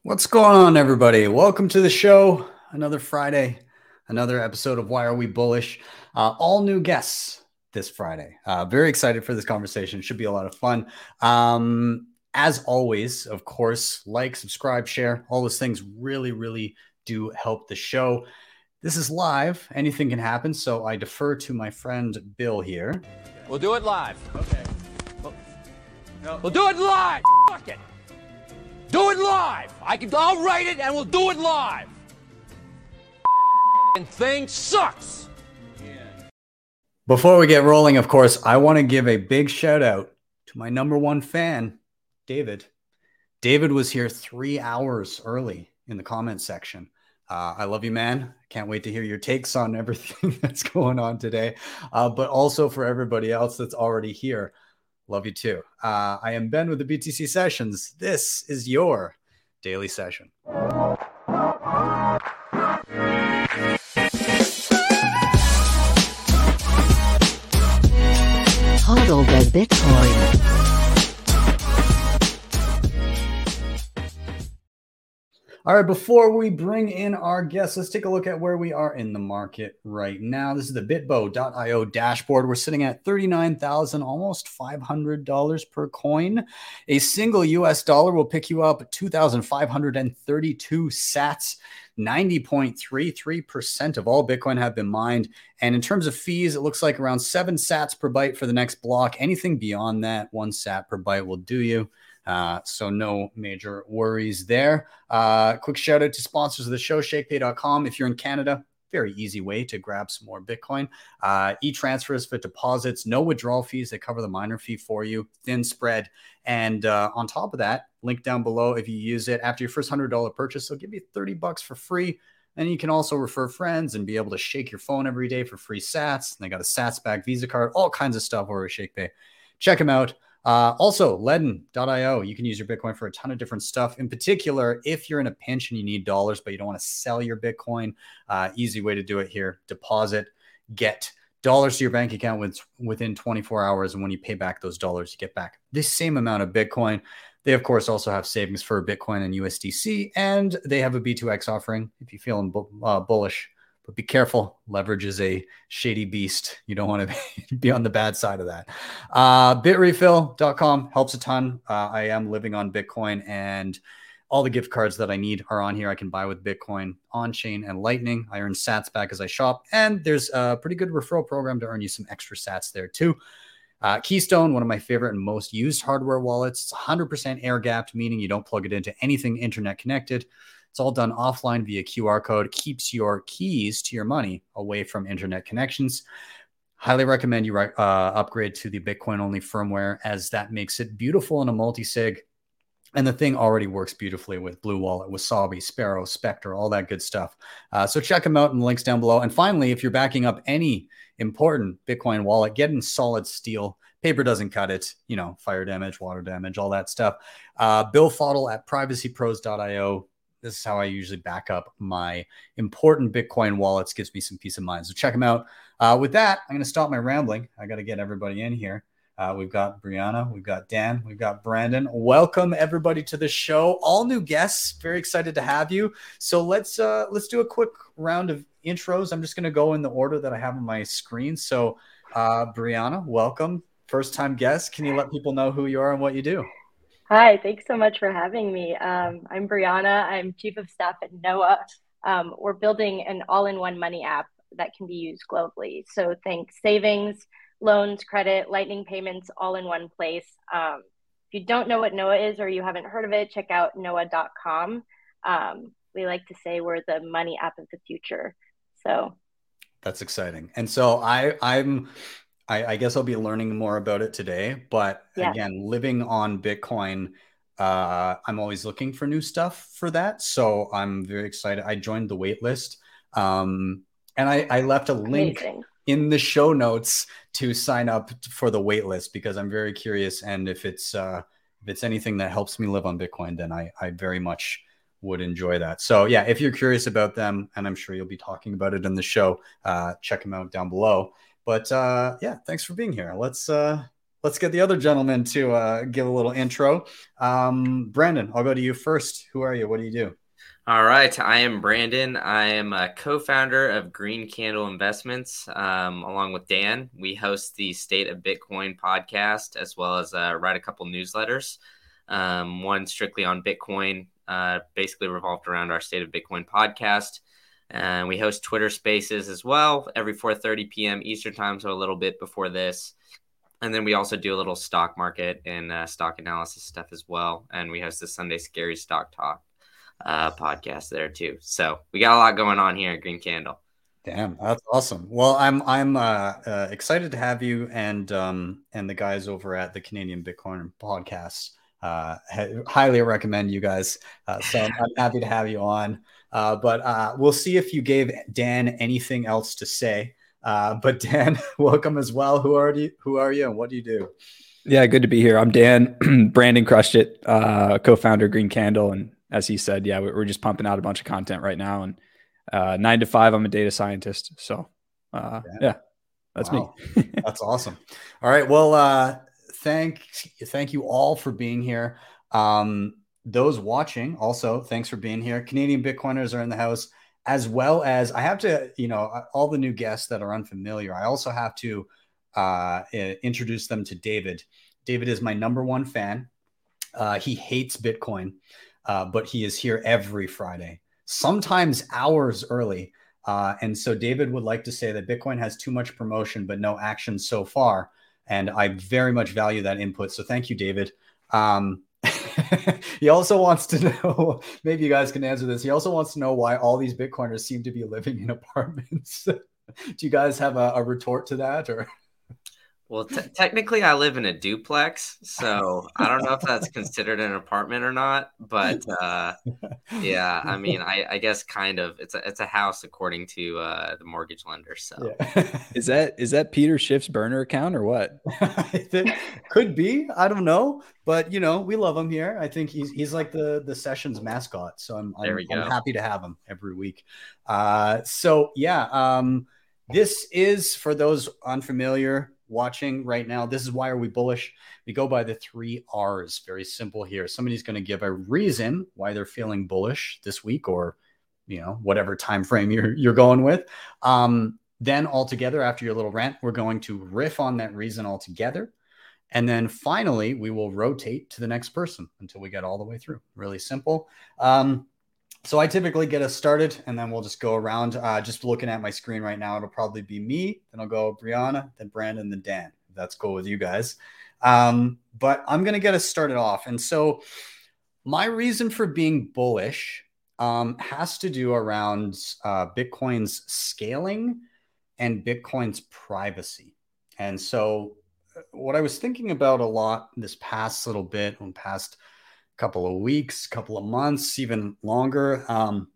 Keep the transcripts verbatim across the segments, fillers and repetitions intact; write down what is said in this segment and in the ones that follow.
What's going on, everybody? Welcome to the show. Another Friday, another episode of Why Are We Bullish? Uh, all new guests this Friday. Uh, very excited for this conversation. Should be a lot of fun. Um, as always, of course, like, subscribe, share. All those things really, really do help the show. This is live. Anything can happen, so I defer to my friend Bill here. We'll do it live. Okay. We'll, no. we'll do it live. Fuck it. Do it live. I can. I'll write it, and we'll do it live. And thing sucks. Before we get rolling, of course, I want to give a big shout out to my number one fan, David. David was here three hours early in the comment section. Uh, I love you, man. Can't wait to hear your takes on everything that's going on today. Uh, but also for everybody else that's already here. Love you too. Uh, I am Ben with the B T C Sessions. This is your daily session. Hodl the Bitcoin. All right, before we bring in our guests, let's take a look at where we are in the market right now. This is the bitbo dot io dashboard. We're sitting at thirty-nine thousand dollars, almost five hundred dollars per coin. A single U S dollar will pick you up two thousand five hundred thirty-two sats. ninety point three three percent of all Bitcoin have been mined. And in terms of fees, it looks like around seven sats per byte for the next block. Anything beyond that, one sat per byte will do you. Uh, so no major worries there. Uh, quick shout out to sponsors of the show, shake pay dot com. If you're in Canada, very easy way to grab some more Bitcoin. Uh, e-transfers for deposits, no withdrawal fees. They cover the miner fee for you, thin spread. And uh, on top of that, link down below. If you use it after your first one hundred dollars purchase, they'll give you thirty bucks for free. And you can also refer friends and be able to shake your phone every day for free sats. And they got a sats back Visa card, all kinds of stuff over at ShakePay. Check them out. Uh, also, ledn dot io, you can use your Bitcoin for a ton of different stuff. In particular, if you're in a pinch and you need dollars, but you don't want to sell your Bitcoin, uh, easy way to do it here. Deposit, get dollars to your bank account with, within twenty-four hours. And when you pay back those dollars, you get back the same amount of Bitcoin. They, of course, also have savings for Bitcoin and U S D C, and they have a B two X offering if you're feeling bu- uh, bullish. But be careful. Leverage is a shady beast. You don't want to be on the bad side of that. Uh, bit refill dot com helps a ton. Uh, I am living on Bitcoin, and all the gift cards that I need are on here. I can buy with Bitcoin, on-chain, and Lightning. I earn sats back as I shop. And there's a pretty good referral program to earn you some extra sats there too. Uh, Keystone, one of my favorite and most used hardware wallets. It's one hundred percent air-gapped, meaning you don't plug it into anything internet connected. It's all done offline via Q R code. Keeps your keys to your money away from internet connections. Highly recommend you uh, upgrade to the Bitcoin-only firmware, as that makes it beautiful in a multi-sig. And the thing already works beautifully with Blue Wallet, Wasabi, Sparrow, Spectre, all that good stuff. Uh, so check them out in the links down below. And finally, if you're backing up any important Bitcoin wallet, get in solid steel. Paper doesn't cut it. You know, fire damage, water damage, all that stuff. Uh, Bill Fodl at privacy pros dot io. This is how I usually back up my important Bitcoin wallets. Gives me some peace of mind. So check them out. Uh, with that, I'm going to stop my rambling. I got to get everybody in here. Uh, we've got Brianna, we've got Dan, we've got Brandon. Welcome everybody to the show. All new guests. Very excited to have you. So let's uh, let's do a quick round of intros. I'm just going to go in the order that I have on my screen. So uh, Brianna, welcome. First time guest. Can you let people know who you are and what you do? Hi, thanks so much for having me. Um, I'm Brianna. I'm Chief of Staff at Noah. Um, we're building an all-in-one money app that can be used globally. So think savings, loans, credit, lightning payments, all in one place. Um, if you don't know what Noah is or you haven't heard of it, check out noah dot com. Um, we like to say we're the money app of the future. So that's exciting. And so I, I'm... I, I guess I'll be learning more about it today. But yeah. Again, living on Bitcoin, uh, I'm always looking for new stuff for that. So I'm very excited. I joined the wait list. Um, and I, I left a link Amazing. in the show notes to sign up for the wait list, because I'm very curious. And if it's uh, if it's anything that helps me live on Bitcoin, then I, I very much would enjoy that. So yeah, if you're curious about them, and I'm sure you'll be talking about it in the show, uh, check them out down below. But uh, yeah, thanks for being here. Let's uh, let's get the other gentleman to uh, give a little intro. Um, Brandon, I'll go to you first. Who are you? What do you do? All right. I am Brandon. I am a co-founder of Green Candle Investments, um, along with Dan. We host the State of Bitcoin podcast, as well as uh, write a couple newsletters. Um, one strictly on Bitcoin, uh, basically revolved around our State of Bitcoin podcast. And we host Twitter Spaces as well every four thirty p.m. Eastern time, so a little bit before this. And then we also do a little stock market and uh, stock analysis stuff as well. And we host the Sunday Scary Stock Talk uh podcast there too. So we got a lot going on here at Green Candle. Damn, that's awesome. Well, I'm I'm uh, uh excited to have you and um and the guys over at the Canadian Bitcoin podcast. Uh ha- highly recommend you guys. Uh, so I'm, I'm happy to have you on. Uh, but uh, we'll see if you gave Dan anything else to say. Uh, but Dan, welcome as well. Who are you? Who are you, and what do you do? Yeah, good to be here. I'm Dan. Brandon crushed it. Uh, co-founder Green Candle, and as he said, yeah, we're just pumping out a bunch of content right now. And uh, nine to five, I'm a data scientist. So uh, yeah. yeah, that's wow. me. That's awesome. All right. Well, uh, thank, thank you all for being here. Um, those watching also, thanks for being here. Canadian Bitcoiners are in the house, as well as I have to, you know, all the new guests that are unfamiliar. I also have to uh, introduce them to David. David is my number one fan. Uh, he hates Bitcoin. Uh, but he is here every Friday, sometimes hours early. Uh, and so David would like to say that Bitcoin has too much promotion, but no action so far. And I very much value that input. So thank you, David. Um, he also wants to know, maybe you guys can answer this. He also wants to know why all these Bitcoiners seem to be living in apartments. Do you guys have a, a retort to that, or? Well, t- technically, I live in a duplex, so I don't know if that's considered an apartment or not. But uh, yeah, I mean, I, I guess kind of. It's a it's a house according to uh, the mortgage lender. So yeah. is that is that Peter Schiff's burner account or what? It could be. I don't know, but you know, we love him here. I think he's he's like the the sessions mascot. So I'm I'm, I'm happy to have him every week. Uh, so yeah, um, this is for those unfamiliar watching right now. This is Why Are We Bullish? We go by the three R's. Very simple here. Somebody's going to give a reason why they're feeling bullish this week, or you know, whatever time frame you're you're going with. Um, then altogether, after your little rant, we're going to riff on that reason altogether. And then finally, we will rotate to the next person until we get all the way through. Really simple. Um, So I typically get us started, and then we'll just go around. Uh, just looking at my screen right now, it'll probably be me. Then I'll go Brianna, then Brandon, then Dan. If that's cool with you guys. Um, but I'm going to get us started off. And so my reason for being bullish um, has to do around uh, Bitcoin's scaling and Bitcoin's privacy. And so what I was thinking about a lot this past little bit, and past couple of weeks, couple of months, even longer, um,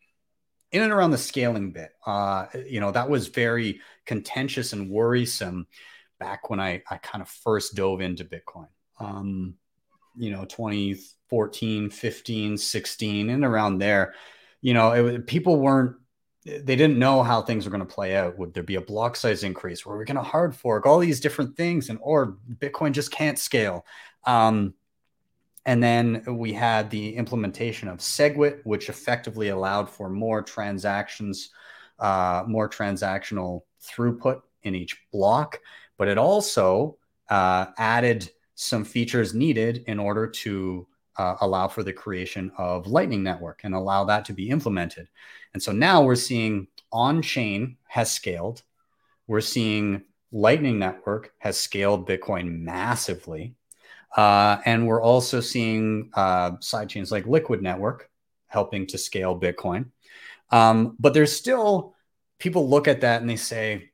in and around the scaling bit. Uh, you know, that was very contentious and worrisome back when I, I kind of first dove into Bitcoin, um, you know, twenty fourteen, fifteen, sixteen, and around there. You know, it, people weren't, they didn't know how things were going to play out. Would there be a block size increase? Were we going to hard fork? All these different things, and or Bitcoin just can't scale. Um, And then we had the implementation of SegWit, which effectively allowed for more transactions, uh, more transactional throughput in each block. But it also uh, added some features needed in order to uh, allow for the creation of Lightning Network and allow that to be implemented. And so now we're seeing on-chain has scaled. We're seeing Lightning Network has scaled Bitcoin massively. Uh, and we're also seeing uh, sidechains like Liquid Network helping to scale Bitcoin. Um, but there's still, people look at that and they say,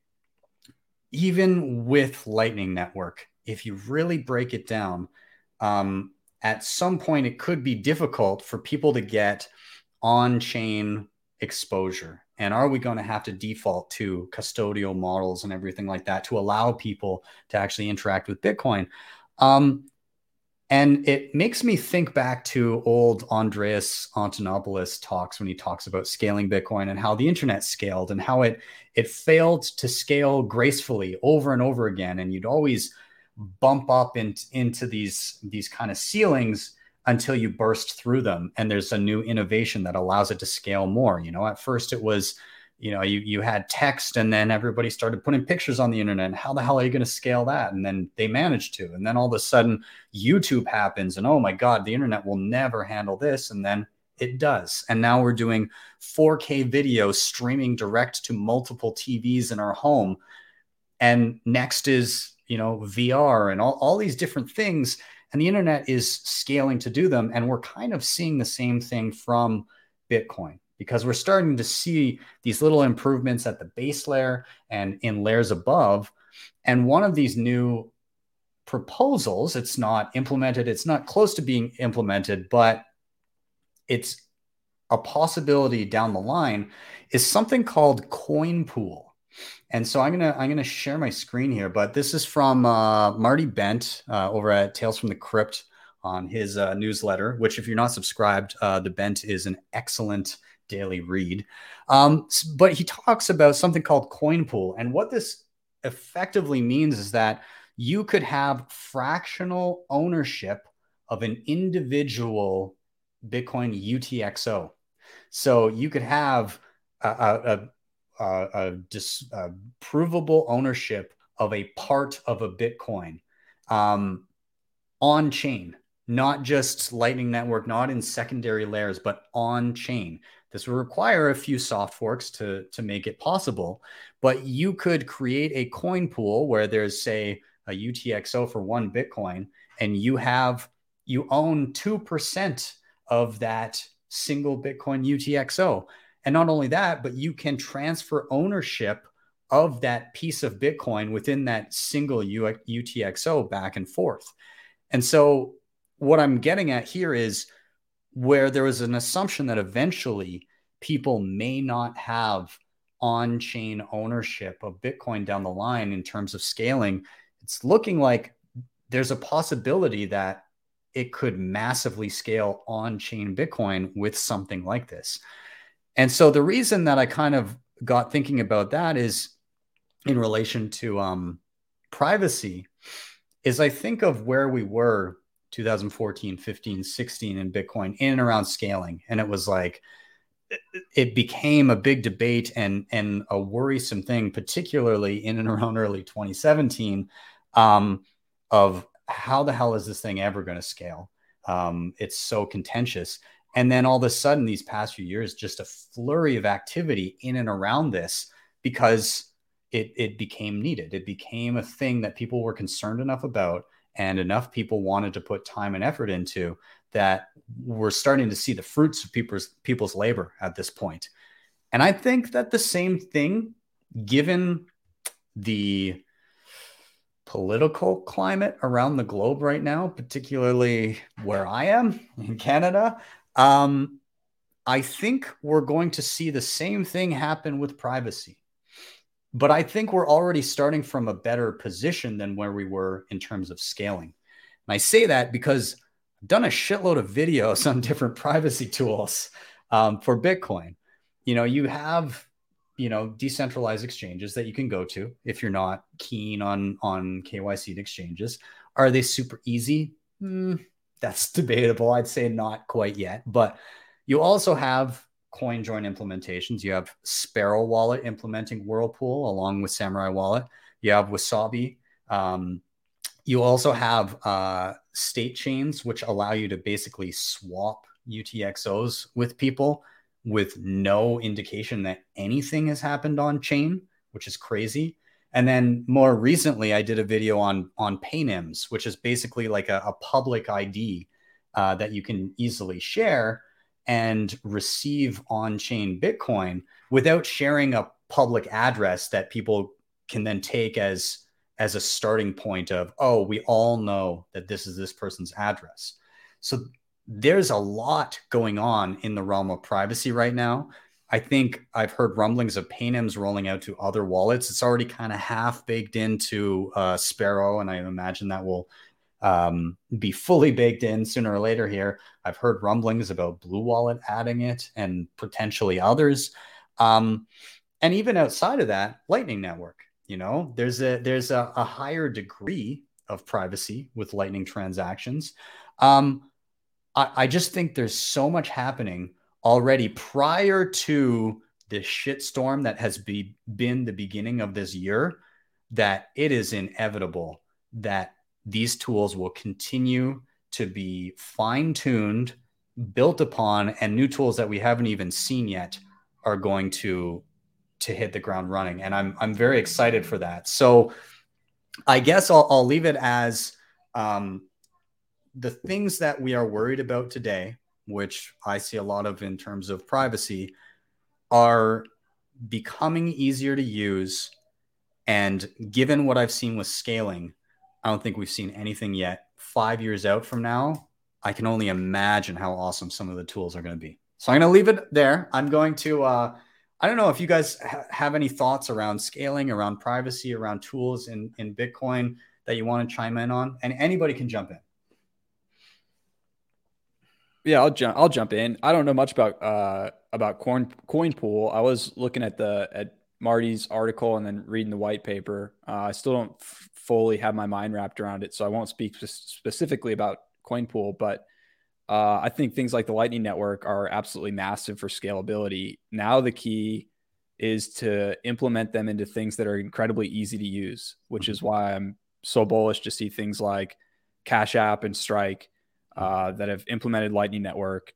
even with Lightning Network, if you really break it down, um, at some point it could be difficult for people to get on-chain exposure. And are we going to have to default to custodial models and everything like that to allow people to actually interact with Bitcoin? Um, And it makes me think back to old Andreas Antonopoulos talks when he talks about scaling Bitcoin and how the internet scaled and how it it failed to scale gracefully over and over again. And you'd always bump up in, into these, these kind of ceilings until you burst through them. And there's a new innovation that allows it to scale more. You know, at first it was, you know, you, you had text, and then everybody started putting pictures on the internet. And how the hell are you going to scale that? And then they managed to. And then all of a sudden YouTube happens, and oh my God, the internet will never handle this. And then it does. And now we're doing four K video streaming direct to multiple T Vs in our home. And next is, you know, V R and all, all these different things. And the internet is scaling to do them. And we're kind of seeing the same thing from Bitcoin, because we're starting to see these little improvements at the base layer and in layers above. And one of these new proposals, it's not implemented, it's not close to being implemented, but it's a possibility down the line, is something called Coin Pool. And so I'm gonna I'm gonna share my screen here, but this is from uh, Marty Bent uh, over at Tales from the Crypt on his uh, newsletter, which if you're not subscribed, uh, the Bent is an excellent daily read. Um, but he talks about something called Coin Pool. And what this effectively means is that you could have fractional ownership of an individual Bitcoin U T X O. So you could have a, a, a, a, dis, a provable ownership of a part of a Bitcoin um, on chain, not just Lightning Network, not in secondary layers, but on chain. This will require a few soft forks to, to make it possible, but you could create a coin pool where there's, say, a U T X O for one Bitcoin, and you have, you own two percent of that single Bitcoin U T X O. And not only that, but you can transfer ownership of that piece of Bitcoin within that single U T X O back and forth. And so what I'm getting at here is, where there was an assumption that eventually people may not have on-chain ownership of Bitcoin down the line in terms of scaling, it's looking like there's a possibility that it could massively scale on-chain Bitcoin with something like this. And so the reason that I kind of got thinking about that is in relation to um, privacy, is I think of where we were two thousand fourteen, fifteen, sixteen in Bitcoin in and around scaling. And it was like, it became a big debate and, and a worrisome thing, particularly in and around early twenty seventeen, um, of how the hell is this thing ever going to scale? Um, it's so contentious. And then all of a sudden, these past few years, just a flurry of activity in and around this, because it, it became needed. It became a thing that people were concerned enough about, and enough people wanted to put time and effort into, that we're starting to see the fruits of people's people's labor at this point. And I think that the same thing, given the political climate around the globe right now, particularly where I am in Canada, um, I think we're going to see the same thing happen with privacy. But I think we're already starting from a better position than where we were in terms of scaling. And I say that because I've done a shitload of videos on different privacy tools um, for Bitcoin. You know, you have, you know, decentralized exchanges that you can go to if you're not keen on, on K Y C'd exchanges. Are they super easy? Mm, that's debatable. I'd say not quite yet. But you also have CoinJoin implementations. You have Sparrow Wallet implementing Whirlpool along with Samurai Wallet. You have Wasabi. Um, you also have uh, state chains, which allow you to basically swap U T X Os with people with no indication that anything has happened on chain, which is crazy. And then more recently, I did a video on, on Paynims, which is basically like a, a public I D uh, that you can easily share and receive on-chain Bitcoin without sharing a public address that people can then take as, as a starting point of, oh, we all know that this is this person's address. So there's a lot going on in the realm of privacy right now. I think I've heard rumblings of Paynims rolling out to other wallets. It's already kind of half baked into uh, Sparrow, and I imagine that will Um, be fully baked in sooner or later here. I've heard rumblings about Blue Wallet adding it and potentially others. Um, and even outside of that, Lightning Network, you know, there's a, there's a, a higher degree of privacy with Lightning transactions. Um, I, I just think there's so much happening already prior to this shitstorm that has be, been the beginning of this year, that it is inevitable that these tools will continue to be fine-tuned, built upon, and new tools that we haven't even seen yet are going to to hit the ground running. And I'm I'm very excited for that. So I guess I'll, I'll leave it as um, the things that we are worried about today, which I see a lot of in terms of privacy, are becoming easier to use. And given what I've seen with scaling, I don't think we've seen anything yet. Five years out from now, I can only imagine how awesome some of the tools are going to be. So I'm going to leave it there. I'm going to, uh, I don't know if you guys ha- have any thoughts around scaling, around privacy, around tools in, in Bitcoin that you want to chime in on, and anybody can jump in. Yeah, I'll jump. I'll jump in. I don't know much about uh, about coin Coinpool. I was looking at the at Marty's article and then reading the white paper. Uh, I still don't f- fully have my mind wrapped around it, so I won't speak sp- specifically about Coinpool. But uh, I think things like the Lightning Network are absolutely massive for scalability. Now the key is to implement them into things that are incredibly easy to use, which is why I'm so bullish to see things like Cash App and Strike uh, that have implemented Lightning Network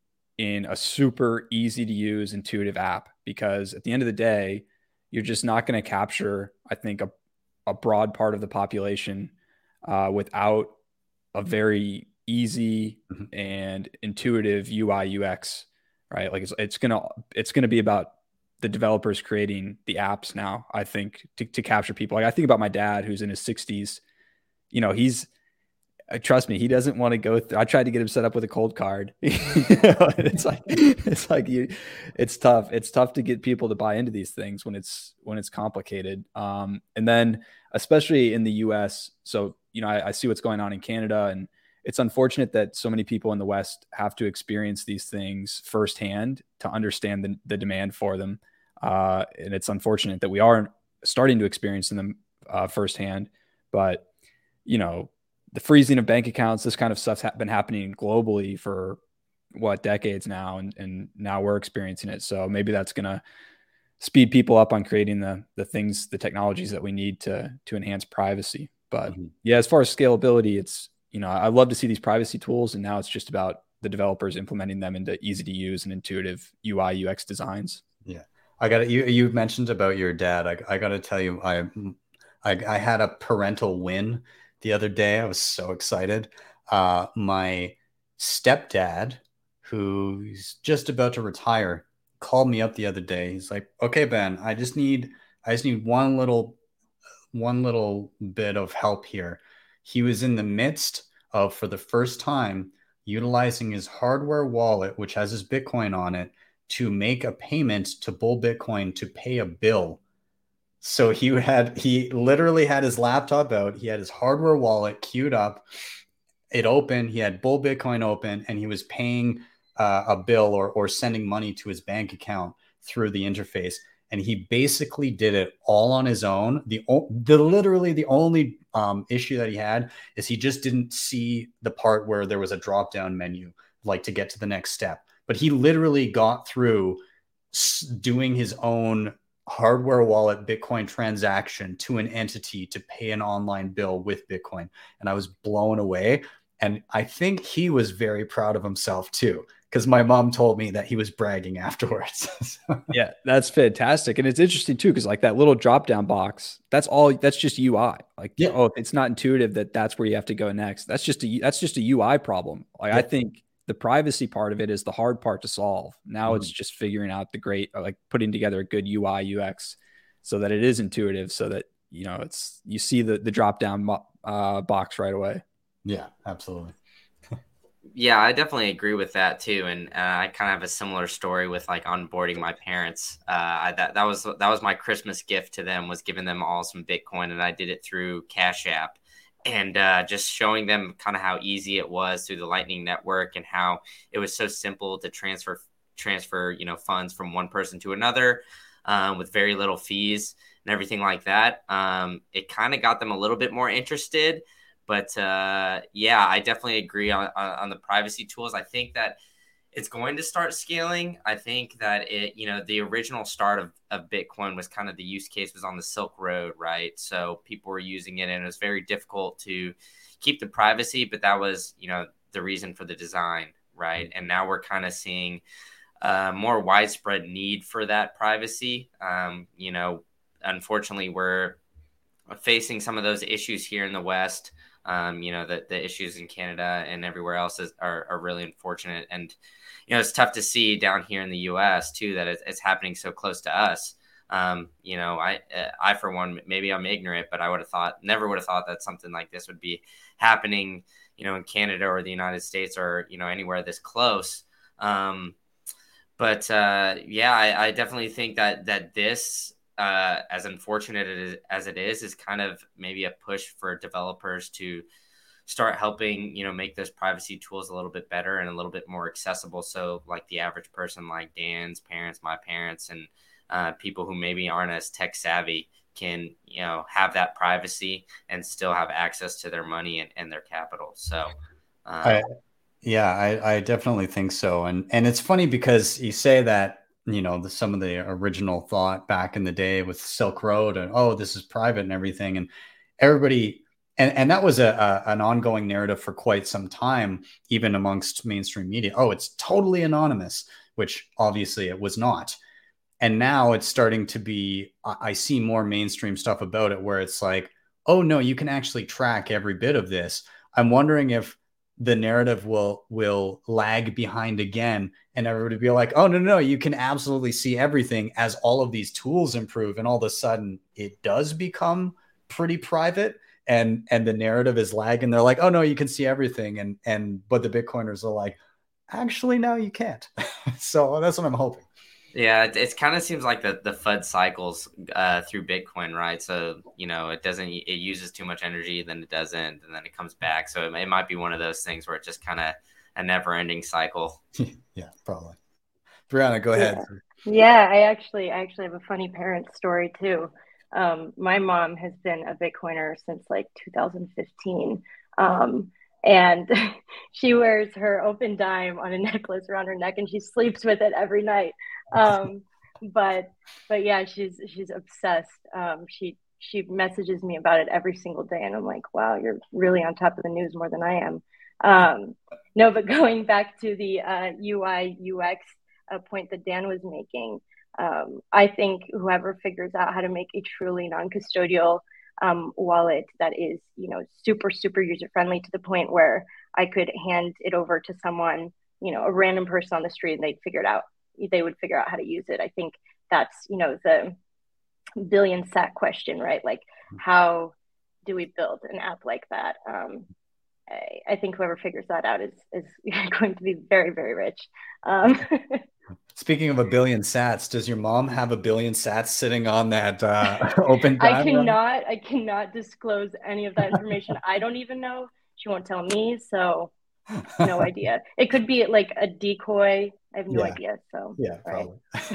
in a super easy to use, intuitive app. Because at the end of the day, you're just not going to capture, I think, a, a broad part of the population uh, without a very easy mm-hmm. and intuitive U I U X, right? Like it's, it's going to, it's going to be about the developers creating the apps now, I think, to, to capture people. Like I think about my dad who's in his sixties, you know, he's, uh, trust me, he doesn't want to go through. I tried to get him set up with a cold card. You know, it's like, it's like you, it's tough. It's tough to get people to buy into these things when it's, when it's complicated. Um, and then especially in the U S. So, you know, I, I see what's going on in Canada, and it's unfortunate that so many people in the West have to experience these things firsthand to understand the, the demand for them. Uh, and it's unfortunate that we are starting to experience them uh, firsthand. But, you know, the freezing of bank accounts, this kind of stuff's ha- been happening globally for what, decades now. And, and now we're experiencing it. So maybe that's going to speed people up on creating the the things, the technologies that we need to to enhance privacy. But mm-hmm. yeah, as far as scalability, it's, you know, I love to see these privacy tools, and now it's just about the developers implementing them into easy to use and intuitive U I U X designs. Yeah, I got it. You you mentioned about your dad. I I got to tell you, I, I I had a parental win the other day. I was so excited. Uh, my stepdad, who's just about to retire, called me up the other day. He's like, "Okay, Ben, I just need I just need one little one little bit of help here." He was in the midst of, for the first time, utilizing his hardware wallet, which has his Bitcoin on it, to make a payment to Bull Bitcoin to pay a bill. So he had, he literally had his laptop out. He had his hardware wallet queued up. It opened. He had Bull Bitcoin open, and he was paying uh, a bill or, or sending money to his bank account through the interface. And he basically did it all on his own. The, the literally the only um, issue that he had is he just didn't see the part where there was a drop-down menu, like to get to the next step. But he literally got through doing his own hardware wallet Bitcoin transaction to an entity to pay an online bill with Bitcoin. And I was blown away. And I think he was very proud of himself too, because my mom told me that he was bragging afterwards. Yeah, that's fantastic. And it's interesting too, because like that little drop down box, that's all, that's just U I. Like, yeah. Oh, it's not intuitive that that's where you have to go next. That's just a, that's just a U I problem. Like, yeah. I think the privacy part of it is the hard part to solve. Now mm-hmm. it's just figuring out the great, like putting together a good U I U X so that it is intuitive, so that, you know, it's, you see the, the drop down uh, box right away. Yeah, absolutely. Yeah, I definitely agree with that too, and uh, I kind of have a similar story with like onboarding my parents. Uh, I, that that was that was my Christmas gift to them, was giving them all some Bitcoin, and I did it through Cash App, and uh, just showing them kind of how easy it was through the Lightning Network, and how it was so simple to transfer transfer you know funds from one person to another um, with very little fees and everything like that. Um, it kind of got them a little bit more interested. But uh, yeah, I definitely agree on, on, on the privacy tools. I think that it's going to start scaling. I think that it, you know, the original start of, of Bitcoin was kind of the use case was on the Silk Road, right? So people were using it and it was very difficult to keep the privacy, but that was, you know, the reason for the design, right? And now we're kind of seeing uh, more widespread need for that privacy. Um, you know, unfortunately, we're facing some of those issues here in the West. Um, you know, the, the issues in Canada and everywhere else is, are, are really unfortunate. And, you know, it's tough to see down here in the U S too, that it's, it's happening so close to us. Um, you know, I, I, for one, maybe I'm ignorant, but I would have thought, never would have thought that something like this would be happening, you know, in Canada or the United States or, you know, anywhere this close. Um, but, uh, yeah, I, I definitely think that, that this, uh, as unfortunate as it is, is kind of maybe a push for developers to start helping, you know, make those privacy tools a little bit better and a little bit more accessible. So like the average person, like Dan's parents, my parents, and uh, people who maybe aren't as tech savvy can, you know, have that privacy and still have access to their money and, and their capital. So, um, I, yeah, I, I definitely think so. And, and it's funny because you say that, you know, the, some of the original thought back in the day with Silk Road and, oh, this is private and everything. And everybody, and, and that was a, a an ongoing narrative for quite some time, even amongst mainstream media. Oh, it's totally anonymous, which obviously it was not. And now it's starting to be, I see more mainstream stuff about it where it's like, oh no, you can actually track every bit of this. I'm wondering if the narrative will will lag behind again and everybody be like, oh no, no, no, you can absolutely see everything as all of these tools improve. And all of a sudden it does become pretty private and and the narrative is lagging. They're like, oh no, you can see everything. And and but the Bitcoiners are like, actually, no, you can't. So that's what I'm hoping. Yeah, it, it kind of seems like the, the F U D cycles uh, through Bitcoin, right? So, you know, it doesn't, it uses too much energy, then it doesn't, and then it comes back. So it, it might be one of those things where it's just kind of a never ending cycle. Yeah, probably. Brianna, go ahead. Yeah. yeah, I actually, I actually have a funny parent story too. Um, my mom has been a Bitcoiner since like two thousand fifteen. Um, and she wears her open dime on a necklace around her neck and she sleeps with it every night. Um, but, but yeah, she's, she's obsessed. Um, she, she messages me about it every single day. And I'm like, wow, you're really on top of the news more than I am. Um, no, but going back to the, uh, U I U X uh, point that Dan was making, um, I think whoever figures out how to make a truly non-custodial um, wallet that is, you know, super, super user-friendly to the point where I could hand it over to someone, you know, a random person on the street and they'd figure it out. They would figure out how to use it. I think that's, you know, the billion sat question, right? Like, how do we build an app like that? Um, I, I think whoever figures that out is is going to be very, very rich. Um, Speaking of a billion sats, does your mom have a billion sats sitting on that uh, open I cannot, I cannot disclose any of that information. I don't even know. She won't tell me, so no idea. It could be like a decoy. I have no yeah. idea. So yeah, right.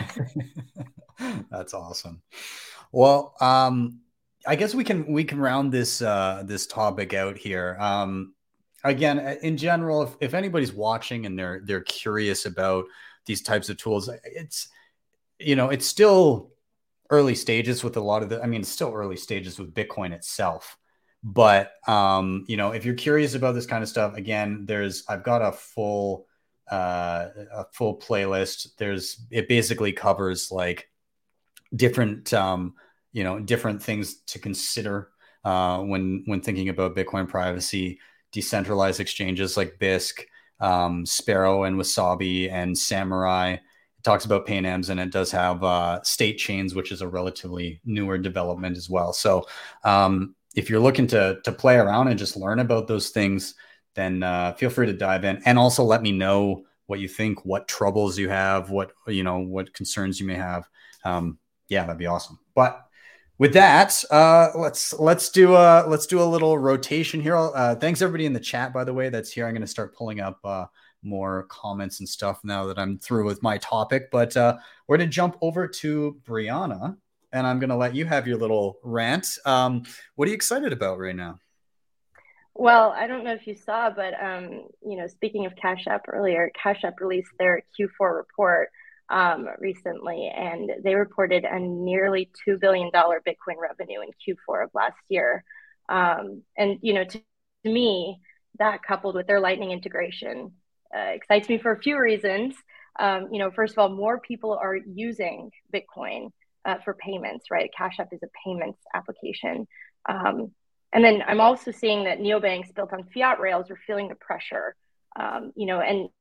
probably. That's awesome. Well, um, I guess we can we can round this uh, this topic out here. Um, again, in general, if, if anybody's watching and they're they're curious about these types of tools, it's, you know, it's still early stages with a lot of the, I mean, it's still early stages with Bitcoin itself. But, um, you know, if you're curious about this kind of stuff, again, there's, I've got a full, uh, a full playlist. There's, it basically covers like different, um, you know, different things to consider uh, when, when thinking about Bitcoin privacy, decentralized exchanges like Bisq, um, Sparrow and Wasabi and Samurai. It talks about Paynems, and it does have uh, state chains, which is a relatively newer development as well. So um, if you're looking to to play around and just learn about those things, then uh, feel free to dive in, and also let me know what you think, what troubles you have, what, you know, what concerns you may have. Um, yeah, that'd be awesome. But with that, uh, let's let's do a let's do a little rotation here. Uh, thanks everybody in the chat, by the way, that's here. I'm going to start pulling up uh, more comments and stuff now that I'm through with my topic. But uh, we're going to jump over to Brianna, and I'm going to let you have your little rant. Um, what are you excited about right now? Well, I don't know if you saw, but um, you know, speaking of Cash App earlier, Cash App released their Q four report um, recently, and they reported a nearly two billion dollars Bitcoin revenue in Q four of last year. Um, and you know, to, to me, that coupled with their Lightning integration uh, excites me for a few reasons. Um, you know, first of all, more people are using Bitcoin uh, for payments, right? Cash App is a payments application. Um, And then I'm also seeing that neobanks built on fiat rails are feeling the pressure, um, you know, and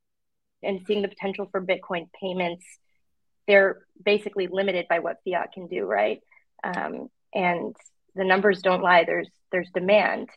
and seeing the potential for Bitcoin payments. They're basically limited by what fiat can do, right? Um, and the numbers don't lie. There's there's demand.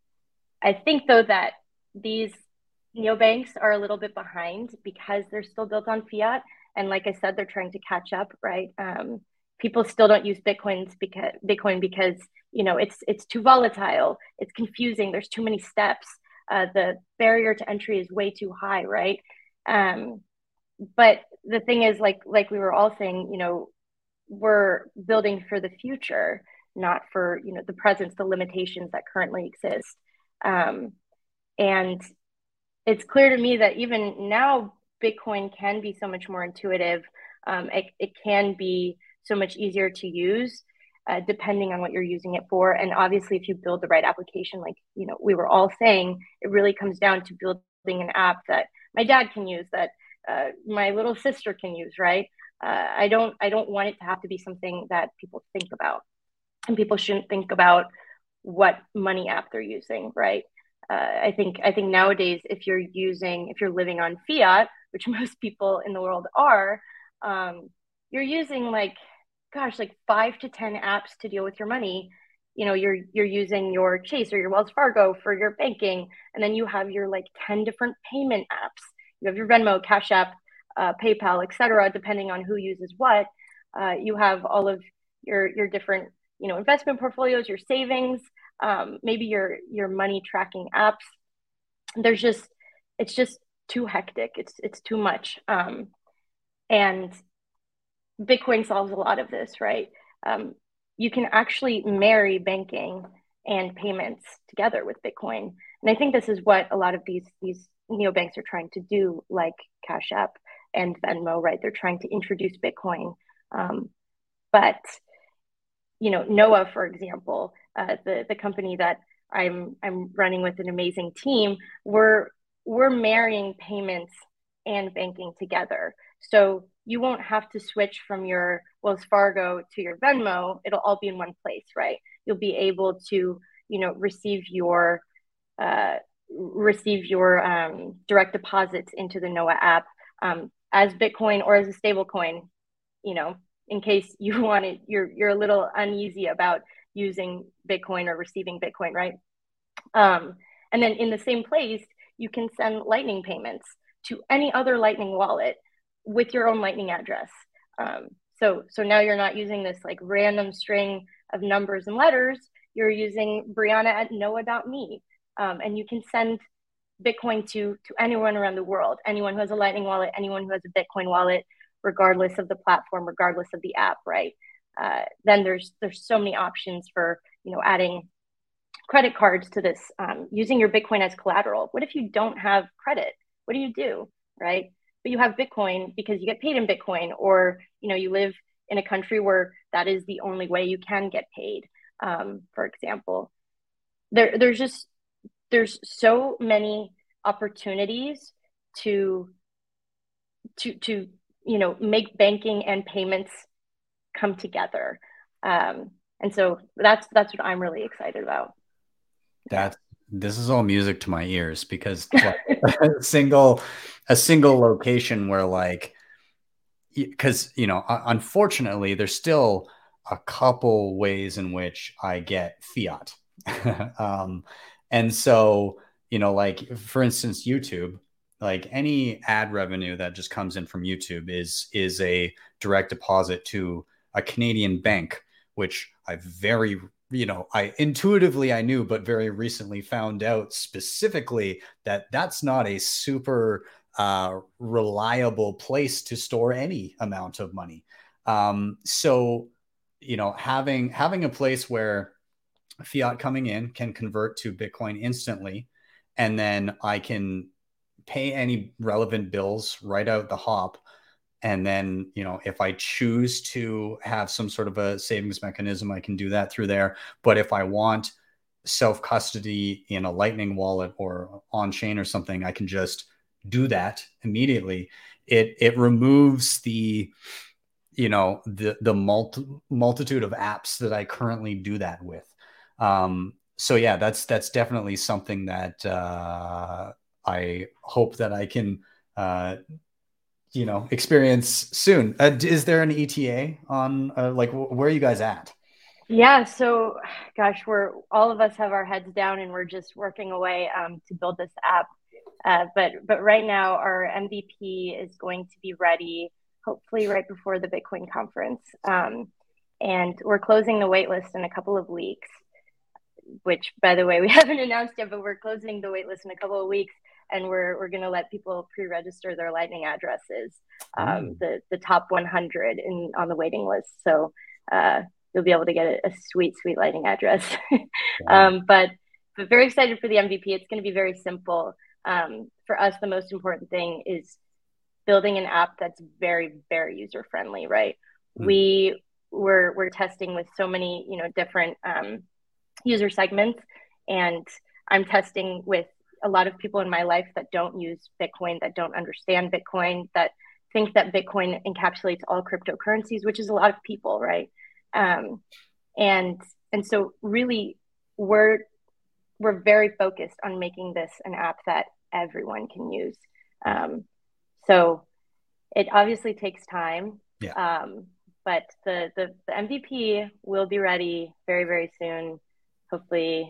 I think though that these neobanks are a little bit behind because they're still built on fiat, and like I said, they're trying to catch up, right? Um, people still don't use Bitcoins because Bitcoin because you know it's it's too volatile, it's confusing, there's too many steps, uh, the barrier to entry is way too high, right? Um, but the thing is, like like we were all saying, you know, we're building for the future, not for you know the present, the limitations that currently exist. Um, and it's clear to me that even now, Bitcoin can be so much more intuitive. Um, it, it can be so much easier to use, uh, depending on what you're using it for. And obviously, if you build the right application, like you know, we were all saying, it really comes down to building an app that my dad can use, that uh, my little sister can use, right? Uh, I don't, I don't want it to have to be something that people think about, and people shouldn't think about what money app they're using, right? Uh, I think I think nowadays, if you're using, if you're living on fiat, which most people in the world are, um, you're using like, gosh, like five to ten apps to deal with your money. You know, you're you're using your Chase or your Wells Fargo for your banking, and then you have your like ten different payment apps. You have your Venmo, Cash App, uh, PayPal, et cetera, depending on who uses what. Uh, you have all of your your different, you know, investment portfolios, your savings, um, maybe your your money tracking apps. There's just it's just too hectic. It's it's too much. Um, and Bitcoin solves a lot of this, right? Um, you can actually marry banking and payments together with Bitcoin, and I think this is what a lot of these these neobanks are trying to do, like Cash App and Venmo, right? They're trying to introduce Bitcoin, um, but you know, Noah, for example, uh, the the company that I'm I'm running with an amazing team, we're we're marrying payments and banking together. So you won't have to switch from your Wells Fargo to your Venmo. It'll all be in one place, right? You'll be able to, you know, receive your uh, receive your um, direct deposits into the Noah app um, as Bitcoin or as a stable coin, you know, in case you want it, you're you're a little uneasy about using Bitcoin or receiving Bitcoin, right? Um, and then in the same place, you can send Lightning payments to any other Lightning wallet with your own Lightning address. Um, so so now you're not using this like random string of numbers and letters. You're using Brianna at Noah dot me, um, and you can send Bitcoin to to anyone around the world, anyone who has a Lightning wallet, anyone who has a Bitcoin wallet, regardless of the platform, regardless of the app, right? Uh, then there's there's so many options for, you know, adding credit cards to this, um, using your Bitcoin as collateral. What if you don't have credit? What do you do, right? But you have Bitcoin because you get paid in Bitcoin, or you know, you live in a country where that is the only way you can get paid. Um, for example, there there's just there's so many opportunities to to to you know, make banking and payments come together. Um, and so that's that's what I'm really excited about. That this is all music to my ears, because like, a single a single location where like, because you know, unfortunately, there's still a couple ways in which I get fiat, um, and so you know, like for instance, YouTube. Like any ad revenue that just comes in from YouTube is is a direct deposit to a Canadian bank, which I very, you know, I intuitively I knew, but very recently found out specifically that that's not a super uh, reliable place to store any amount of money. Um, so, you know, having having a place where fiat coming in can convert to Bitcoin instantly, and then I can pay any relevant bills right out the hop. And then, you know, if I choose to have some sort of a savings mechanism, I can do that through there. But if I want self-custody in a Lightning wallet or on chain or something, I can just do that immediately. It it removes the, you know, the the multi, multitude of apps that I currently do that with. Um, so yeah, that's that's definitely something that uh, I hope that I can uh, you know, experience soon. Uh, is there an E T A on uh, like where are you guys at? Yeah, so gosh, we're all of us have our heads down and we're just working away um, to build this app. Uh, but but right now our M V P is going to be ready, hopefully right before the Bitcoin conference, um, and we're closing the waitlist in a couple of weeks. Which, by the way, we haven't announced yet, but we're closing the waitlist in a couple of weeks. And we're we're going to let people pre-register their Lightning addresses, um, the the top one hundred in on the waiting list. So uh, you'll be able to get a, a sweet, sweet Lightning address. Wow. um, but but very excited for the M V P. It's going to be very simple. Um, for us, the most important thing is building an app that's very, very user friendly. Right? Mm. We we're we're testing with so many you know different um, user segments, and I'm testing with a lot of people in my life that don't use Bitcoin, that don't understand Bitcoin, that think that Bitcoin encapsulates all cryptocurrencies, which is a lot of people, right? Um, and and so really, we're we're very focused on making this an app that everyone can use. Um, so it obviously takes time, yeah. um, but the, the the M V P will be ready very, very soon, hopefully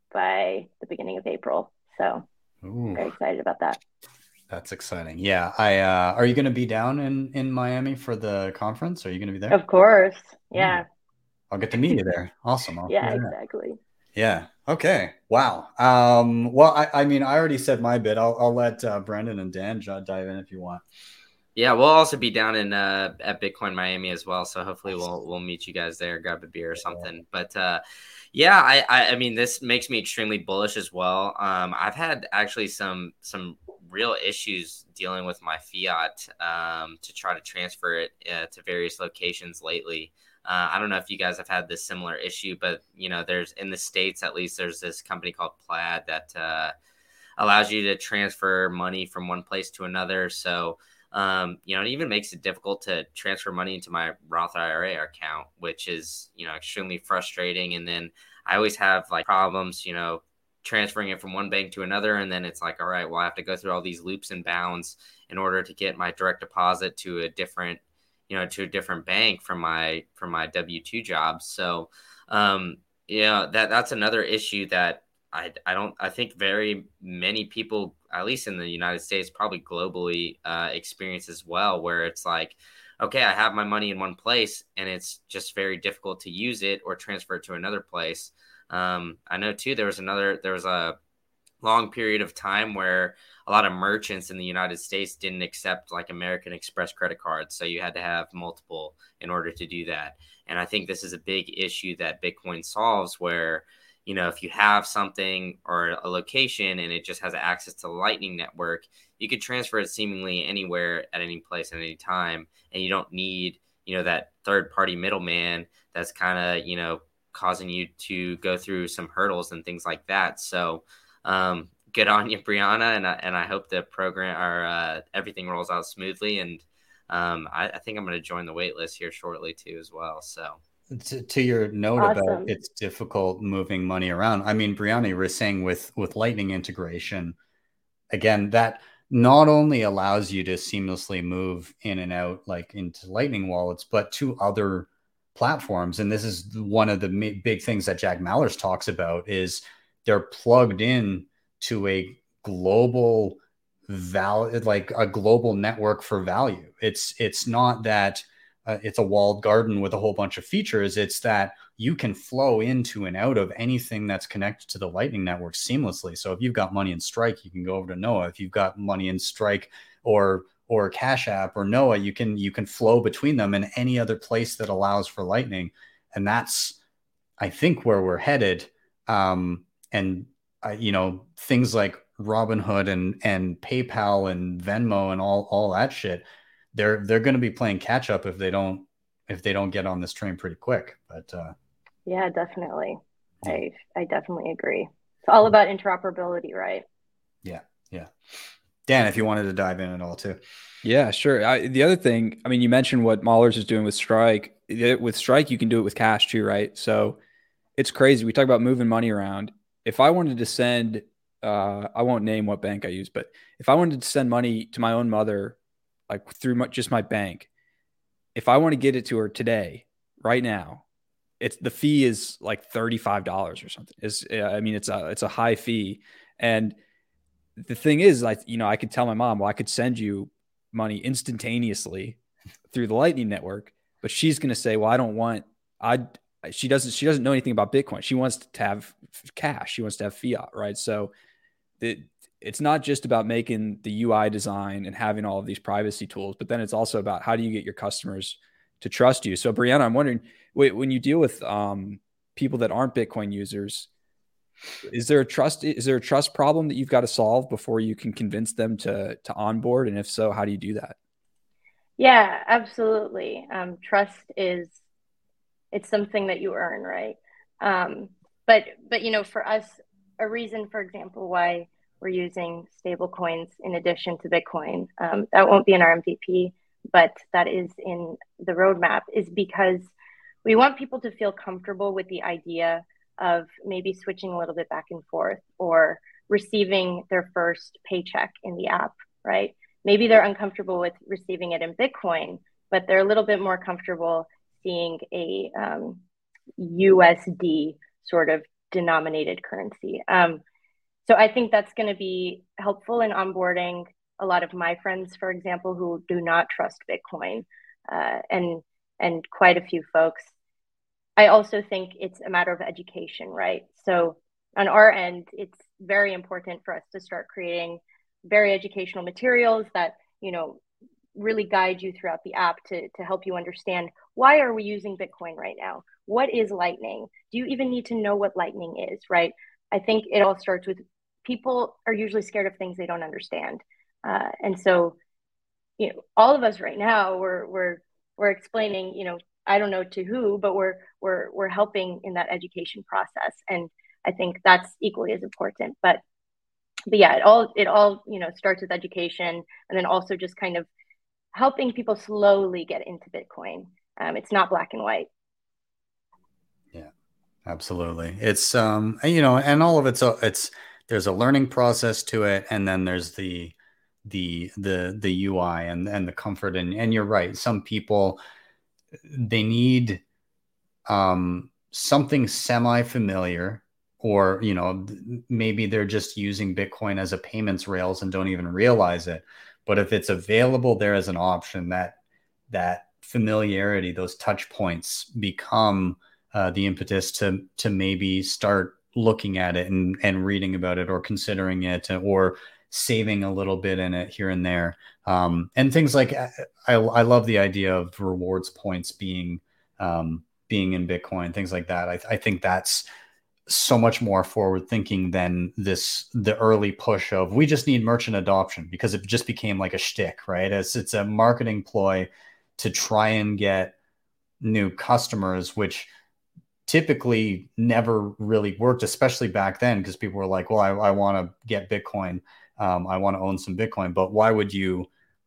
by the beginning of April. So Ooh. Very excited about that. That's exciting. Yeah. I, uh, are you going to be down in, in Miami for the conference? Are you going to be there? Of course. Yeah. Ooh. I'll get to meet you there. Awesome. I'll yeah, exactly. Yeah. Okay. Wow. Um, well, I, I mean, I already said my bit. I'll, I'll let uh, Brandon and Dan dive in if you want. Yeah, we'll also be down in uh, at Bitcoin Miami as well. So hopefully we'll we'll meet you guys there, grab a beer or something. But uh, yeah, I, I I mean this makes me extremely bullish as well. Um, I've had actually some some real issues dealing with my fiat um, to try to transfer it uh, to various locations lately. Uh, I don't know if you guys have had this similar issue, but you know, there's in the States at least there's this company called Plaid that uh, allows you to transfer money from one place to another. So. Um, you know, it even makes it difficult to transfer money into my Roth I R A account, which is, you know, extremely frustrating. And then I always have like problems, you know, transferring it from one bank to another. And then it's like, all right, well, I have to go through all these loops and bounds in order to get my direct deposit to a different, you know, to a different bank from my, from my W two job. So, um, you know, that, that's another issue that I, I don't, I think very many people, at least in the United States, probably globally uh, experience as well, where it's like, okay, I have my money in one place and it's just very difficult to use it or transfer it to another place. Um, I know too, there was another, there was a long period of time where a lot of merchants in the United States didn't accept like American Express credit cards. So you had to have multiple in order to do that. And I think this is a big issue that Bitcoin solves where, you know, if you have something or a location and it just has access to the Lightning Network, you could transfer it seemingly anywhere at any place at any time. And you don't need, you know, that third party middleman that's kind of, you know, causing you to go through some hurdles and things like that. So um, good on you, Brianna. And I, and I hope the program or uh, everything rolls out smoothly. And um, I, I think I'm going to join the wait list here shortly too, as well. So. To, to your note Awesome. about it's difficult moving money around. I mean, Brianna, you were saying with, with Lightning integration, again, that not only allows you to seamlessly move in and out like into Lightning wallets, but to other platforms. And this is one of the big things that Jack Mallers talks about is they're plugged in to a global value, like a global network for value. It's, it's not that Uh, it's a walled garden with a whole bunch of features. It's that you can flow into and out of anything that's connected to the Lightning Network seamlessly. So if you've got money in Strike, you can go over to Noah. If you've got money in Strike or or Cash App or Noah, you can you can flow between them in any other place that allows for Lightning. And that's, I think, where we're headed. Um, and uh, you know, things like Robinhood and and PayPal and Venmo and all all that shit, they're they're going to be playing catch up if they don't if they don't get on this train pretty quick. But uh, Yeah, definitely. I I definitely agree. It's all about interoperability, right? yeah, yeah. Dan, if you wanted to dive in at all too. Yeah, sure. I, the other thing, I mean, you mentioned what Mahlers is doing with Strike. With Strike, you can do it with cash too, right? So it's crazy. We talk about moving money around. If I wanted to send, uh, I won't name what bank I use, but if I wanted to send money to my own mother, like through my, just my bank, if I want to get it to her today, right now, it's the fee is like thirty-five dollars or something. Is I mean, it's a it's a high fee, and the thing is, like, you know, I could tell my mom, well, I could send you money instantaneously through the Lightning Network, but she's going to say, well, I don't want, I, she doesn't, she doesn't know anything about Bitcoin. She wants to have cash. She wants to have fiat, right? So the, it's not just about making the U I design and having all of these privacy tools, but then it's also about how do you get your customers to trust you? So Brianna, I'm wondering, wait, when you deal with um, people that aren't Bitcoin users, is there a trust, is there a trust problem that you've got to solve before you can convince them to, to onboard? And if so, how do you do that? Yeah, absolutely. Um, trust is, it's something that you earn, right? Um, but, but, you know, for us, a reason, for example, why we're using stable coins in addition to Bitcoin, um, that won't be in our M V P, but that is in the roadmap, is because we want people to feel comfortable with the idea of maybe switching a little bit back and forth or receiving their first paycheck in the app, right? Maybe they're uncomfortable with receiving it in Bitcoin, but they're a little bit more comfortable seeing a um, U S D sort of denominated currency. Um, so I think that's going to be helpful in onboarding a lot of my friends, for example, who do not trust Bitcoin, uh, and and quite a few folks. I also think it's a matter of education, right? So on our end, it's very important for us to start creating very educational materials that, you know, really guide you throughout the app to, to help you understand, why are we using Bitcoin right now? What is Lightning? Do you even need to know what Lightning is, right? I think it all starts with, people are usually scared of things they don't understand. Uh, and so, you know, all of us right now, we're, we're, we're explaining, you know, I don't know to who, but we're, we're, we're helping in that education process. And I think that's equally as important. But, but yeah, it all, it all, you know, starts with education, and then also just kind of helping people slowly get into Bitcoin. Um, it's not black and white. Yeah, absolutely. It's, um, you know, and all of it's, a, it's, there's a learning process to it. And then there's the, the, the, the U I and, and the comfort. And, and you're right. Some people, they need, um, something semi-familiar, or, you know, maybe they're just using Bitcoin as a payments rails and don't even realize it. But if it's available there as an option, that that familiarity, those touch points become uh, the impetus to to maybe start looking at it and, and reading about it, or considering it, or saving a little bit in it here and there. Um, and things like, I, I love the idea of rewards points being um, being in Bitcoin, things like that. I, I think that's so much more forward thinking than this, the early push of, we just need merchant adoption, because it just became like a shtick, right? It's, it's a marketing ploy to try and get new customers, which typically never really worked, especially back then, because people were like, well, I, I want to get Bitcoin. Um, I want to own some Bitcoin, but why would you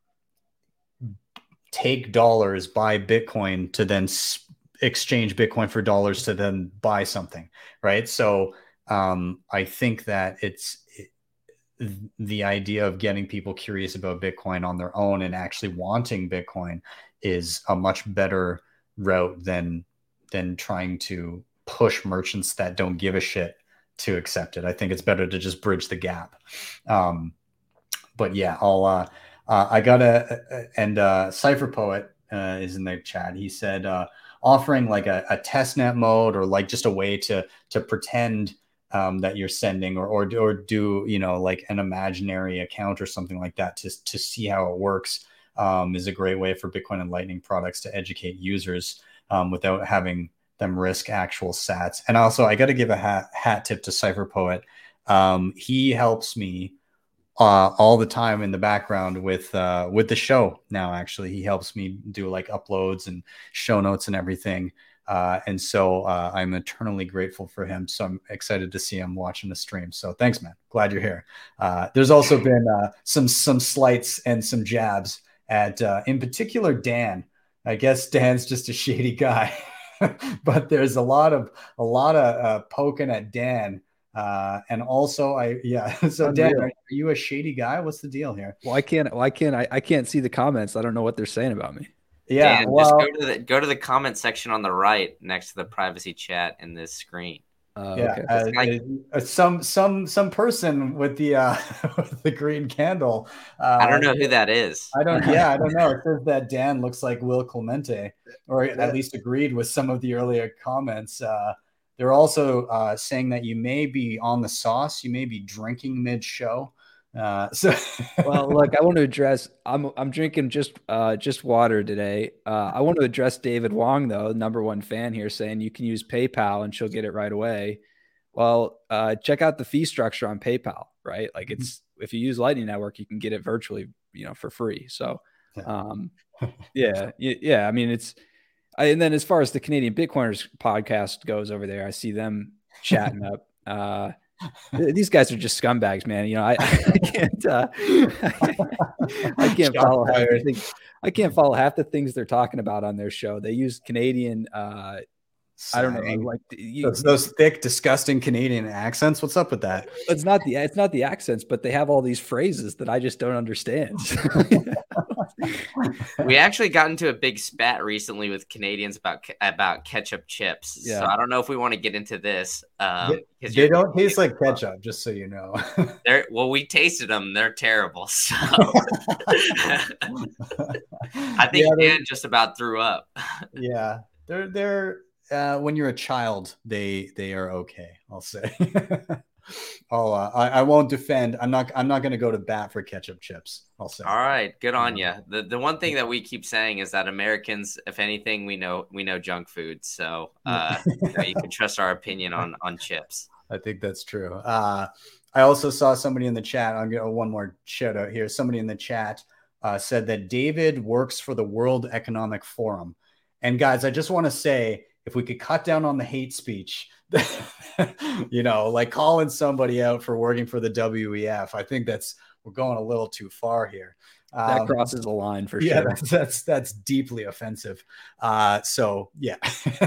take dollars, buy Bitcoin to then sp- exchange Bitcoin for dollars to then buy something, right? So um, I think that it's it, the idea of getting people curious about Bitcoin on their own and actually wanting Bitcoin is a much better route than than trying to push merchants that don't give a shit to accept it. I think it's better to just bridge the gap. Um, but yeah, I'll uh, uh, I got a, and uh, Cypher Poet uh, is in the chat. He said, uh, offering like a, a testnet mode, or like just a way to to pretend um, that you're sending, or, or or do, you know, like an imaginary account or something like that to to see how it works, um, is a great way for Bitcoin and Lightning products to educate users um, without having them risk actual sats. And also, I got to give a hat, hat tip to Cypher Poet. Um, he helps me uh, all the time in the background with uh, with the show. Now, actually, he helps me do like uploads and show notes and everything. Uh, and so uh, I'm eternally grateful for him. So I'm excited to see him watching the stream. So thanks, man. Glad you're here. Uh, there's also been uh, some some slights and some jabs at, uh, in particular, Dan. I guess Dan's just a shady guy, but there's a lot of a lot of uh, poking at Dan. Uh, and also, I yeah. So Dan, Unreal. are, are you a shady guy? What's the deal here? Well, I can't. Why can't I? I can't see the comments. I don't know what they're saying about me. Yeah, Dan, well, just go to the go to the comment section on the right next to the privacy chat in this screen. Uh, yeah, okay. uh, like- uh, some some some person with the uh, with the green candle. Uh, I don't know who that is. I don't. Yeah, I don't know. It says that Dan looks like Will Clemente, or at least agreed with some of the earlier comments. Uh, they're also uh, saying that you may be on the sauce. You may be drinking mid-show. Uh, so, Well, look, I want to address. I'm I'm drinking just uh just water today. Uh, I want to address David Wong though, number one fan here, saying you can use PayPal and she'll get it right away. Well, uh, check out the fee structure on PayPal, right? Like it's if you use Lightning Network, you can get it virtually, you know, for free. So, um, yeah, yeah. I mean, it's. I, and then as far as the Canadian Bitcoiners podcast goes over there, I see them chatting up. Uh, These guys are just scumbags, man. You know, I, I can't, uh, I can't follow half the things, I can't follow half the things they're talking about on their show. They use Canadian, uh, I don't know, like you, those, those thick, disgusting Canadian accents. What's up with that? It's not the, it's not the accents, but they have all these phrases that I just don't understand. We actually got into a big spat recently with Canadians about about ketchup chips. Yeah. So I don't know if we want to get into this. Um, they they don't taste like ketchup, just so you know. They're well, we tasted them; they're terrible. So I think Yeah, Dan just about threw up. Yeah, they're they're uh, when you're a child, they they are okay. I'll say. Oh, uh, I, I won't defend. I'm not. I'm not going to go to bat for ketchup chips. I'll say. All right, good on you. The the one thing that we keep saying is that Americans, if anything, we know we know junk food. So uh, you, know, you can trust our opinion on on chips. I think that's true. Uh, I also saw somebody in the chat. I'll get one more shout out here. Somebody in the chat uh, said that David works for the World Economic Forum. And guys, I just want to say, if we could cut down on the hate speech, you know, like calling somebody out for working for the W E F, I think that's we're going a little too far here. That Um, crosses the line for yeah, sure. that's, that's that's deeply offensive. Uh, so yeah.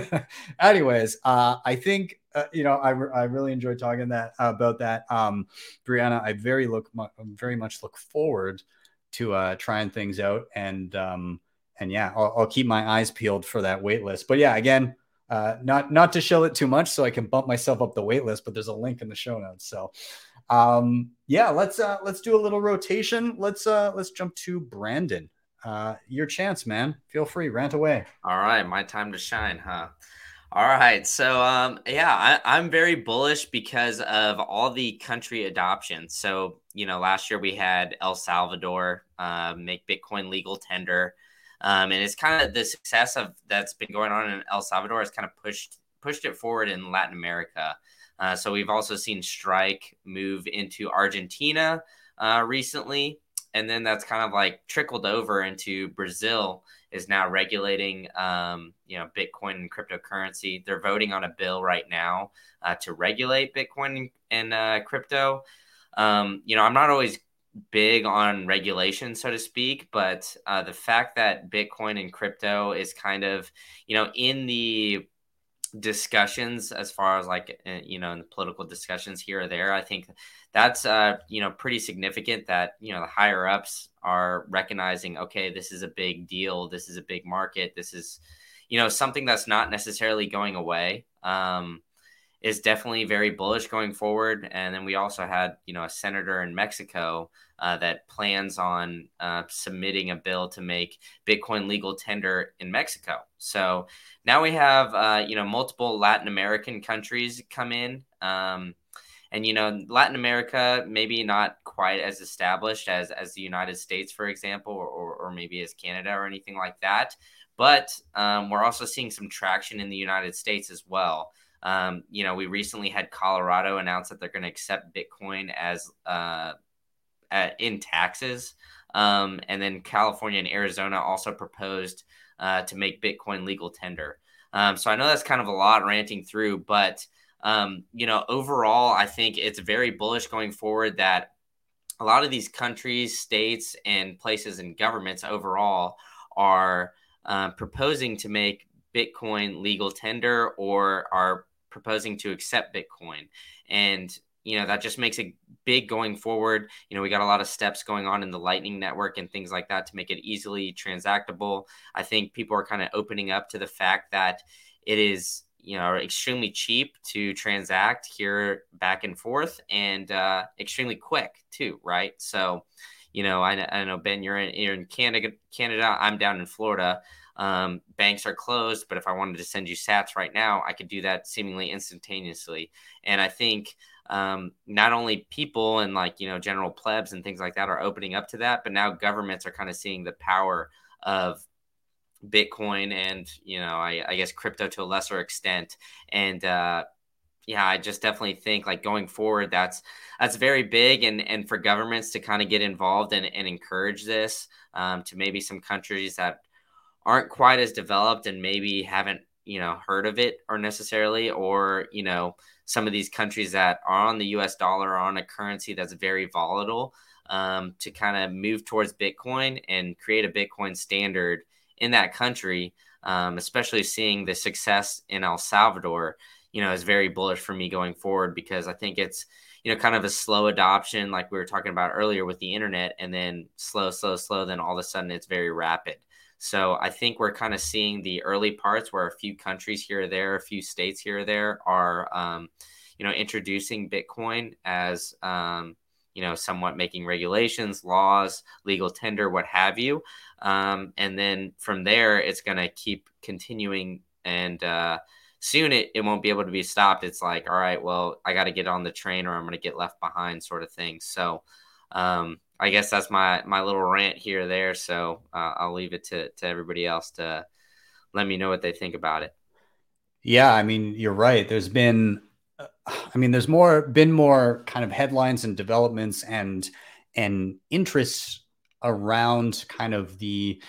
Anyways, uh, I think uh, you know I, re- I really enjoyed talking that about that. Um, Brianna, I very look mu- very much look forward to uh, trying things out, and um, and yeah, I'll, I'll keep my eyes peeled for that wait list. But yeah, again, uh, not not to show it too much, so I can bump myself up the wait list. But there's a link in the show notes. So. Um, yeah, let's uh, let's do a little rotation. Let's uh, let's jump to Brandon. Uh, your chance, man. Feel free, rant away. All right, my time to shine, huh? All right, so um, yeah, I, I'm very bullish because of all the country adoption. So you know, last year we had El Salvador uh, make Bitcoin legal tender, um, and it's kind of the success of that's been going on in El Salvador has kind of pushed pushed it forward in Latin America. Uh, so we've also seen Strike move into Argentina uh, recently, and then that's kind of like trickled over into Brazil is now regulating, um, you know, Bitcoin and cryptocurrency. They're voting on a bill right now uh, to regulate Bitcoin and uh, crypto. Um, you know, I'm not always big on regulation, so to speak, but uh, the fact that Bitcoin and crypto is kind of, you know, in the discussions as far as like uh, you know in the political discussions here or there, I think that's uh you know pretty significant that you know the higher ups are recognizing, okay, this is a big deal, this is a big market, this is you know something that's not necessarily going away, um is definitely very bullish going forward. And then we also had you know a senator in Mexico uh, that plans on uh, submitting a bill to make Bitcoin legal tender in Mexico. So now we have, uh, you know, multiple Latin American countries come in. Um, and, you know, Latin America, maybe not quite as established as, as the United States, for example, or, or, or maybe as Canada or anything like that. But um, we're also seeing some traction in the United States as well. Um, you know, we recently had Colorado announce that they're going to accept Bitcoin as uh, uh, in taxes. Um, and then California and Arizona also proposed uh, to make Bitcoin legal tender. Um, so I know that's kind of a lot ranting through, but, um, you know, overall, I think it's very bullish going forward that a lot of these countries, states, and places and governments overall are uh, proposing to make Bitcoin legal tender or are proposing to accept Bitcoin. And, you know, that just makes it big going forward. You know, we got a lot of steps going on in the Lightning Network and things like that to make it easily transactable. I think people are kind of opening up to the fact that it is, you know, extremely cheap to transact here back and forth and uh, extremely quick too, right? So, you know, I, I know, Ben, you're in, you're in Canada, Canada. I'm down in Florida. Um, banks are closed, but if I wanted to send you sats right now, I could do that seemingly instantaneously. And I think um, not only people and like, you know, general plebs and things like that are opening up to that, but now governments are kind of seeing the power of Bitcoin and, you know, I, I guess crypto to a lesser extent. And, uh, yeah, I just definitely think like going forward, that's, that's very big. And, and for governments to kind of get involved and, and encourage this um, to maybe some countries that aren't quite as developed and maybe haven't, you know, heard of it or necessarily, or, you know, some of these countries that are on the U S dollar or on a currency that's very volatile um, to kind of move towards Bitcoin and create a Bitcoin standard in that country, um, especially seeing the success in El Salvador, you know, is very bullish for me going forward, because I think it's, you know, kind of a slow adoption, like we were talking about earlier with the internet, and then slow, slow, slow, then all of a sudden it's very rapid. So I think we're kind of seeing the early parts where a few countries here or there, a few states here or there are, um, you know, introducing Bitcoin as, um, you know, somewhat making regulations, laws, legal tender, what have you. Um, and then from there, it's going to keep continuing, and uh, soon it, it won't be able to be stopped. It's like, all right, well, I got to get on the train or I'm going to get left behind, sort of thing. So um, I guess that's my, my little rant here or there. So uh, I'll leave it to, to everybody else to let me know what they think about it. Yeah, I mean, you're right. There's been, I mean, there's more been more kind of headlines and developments and and interests around kind of the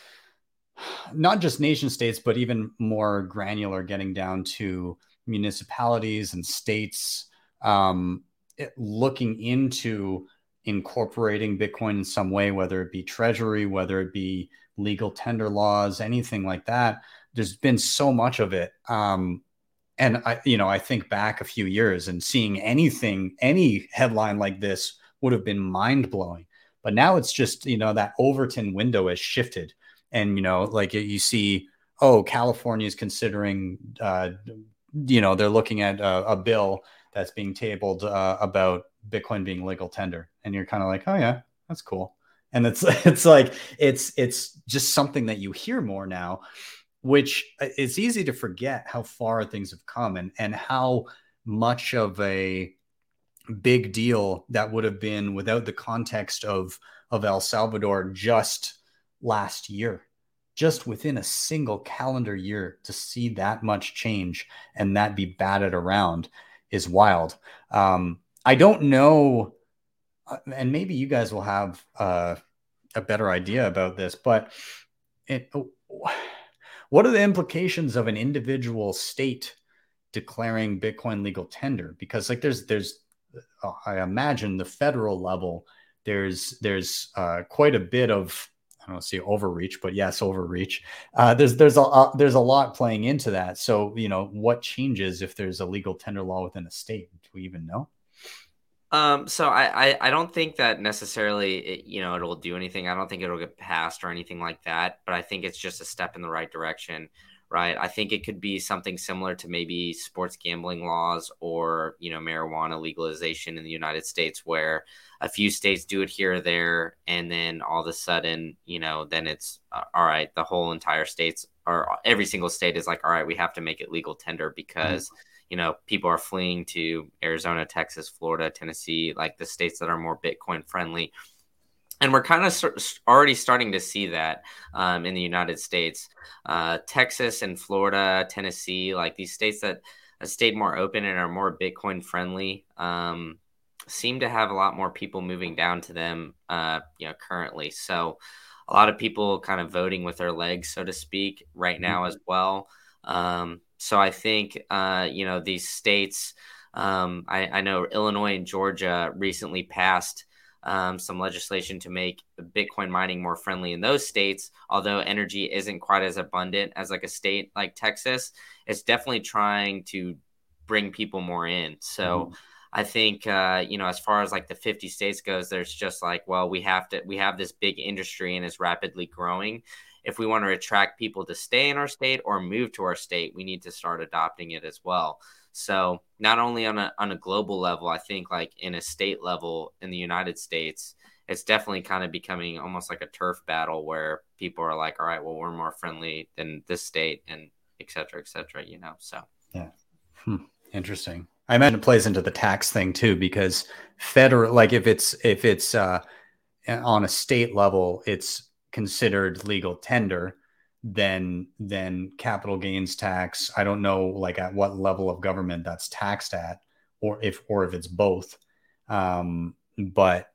not just nation states, but even more granular, getting down to municipalities and states um, it, looking into incorporating Bitcoin in some way, whether it be treasury, whether it be legal tender laws, anything like that. There's been so much of it. Um, and I, you know, I think back a few years and seeing anything, any headline like this would have been mind blowing. But now it's just, you know, that Overton window has shifted. And, you know, like you see, oh, California is considering, uh, you know, they're looking at a, a bill that's being tabled uh, about Bitcoin being legal tender. And you're kind of like, oh, yeah, that's cool. And it's it's like it's it's just something that you hear more now, which it's easy to forget how far things have come and, and how much of a big deal that would have been without the context of, of El Salvador just last year. Just within a single calendar year to see that much change and that be batted around is wild. Um, I don't know, and maybe you guys will have uh, a better idea about this, but it, what are the implications of an individual state declaring Bitcoin legal tender? Because like there's, there's, uh, I imagine the federal level, there's, there's uh, quite a bit of, I don't see overreach, but yes, overreach. Uh, there's, there's a, uh, there's a lot playing into that. So, you know, what changes if there's a legal tender law within a state? Do we even know? Um, so I, I, I don't think that necessarily, it, you know, it'll do anything. I don't think it'll get passed or anything like that, but I think it's just a step in the right direction, right? I think it could be something similar to maybe sports gambling laws or, you know, marijuana legalization in the United States, where a few states do it here or there. And then all of a sudden, you know, then it's uh, all right. The whole entire states or every single state is like, all right, we have to make it legal tender because mm-hmm. you know, people are fleeing to Arizona, Texas, Florida, Tennessee, like the states that are more Bitcoin friendly. And we're kind of already starting to see that um, in the United States. Uh, Texas and Florida, Tennessee, like these states that have stayed more open and are more Bitcoin friendly, um, seem to have a lot more people moving down to them, uh, you know, currently. So a lot of people kind of voting with their legs, so to speak, right now mm-hmm. as well. Um, so I think, uh, you know, these states, um, I, I know Illinois and Georgia recently passed Um, some legislation to make Bitcoin mining more friendly in those states. Although energy isn't quite as abundant as like a state like Texas, it's definitely trying to bring people more in. So mm-hmm. I think, uh, you know, as far as like the fifty states goes, there's just like, well, we have to, we have this big industry and it's rapidly growing. If we want to attract people to stay in our state or move to our state, we need to start adopting it as well. So not only on a on a global level, I think like in a state level in the United States, it's definitely kind of becoming almost like a turf battle where people are like, all right, well, we're more friendly than this state and et cetera, et cetera, you know, so. Yeah. Hmm. Interesting. I imagine it plays into the tax thing too, because federal, like if it's, if it's uh, on a state level, it's considered legal tender. Then, then capital gains tax. I don't know, like at what level of government that's taxed at, or if, or if it's both. Um, but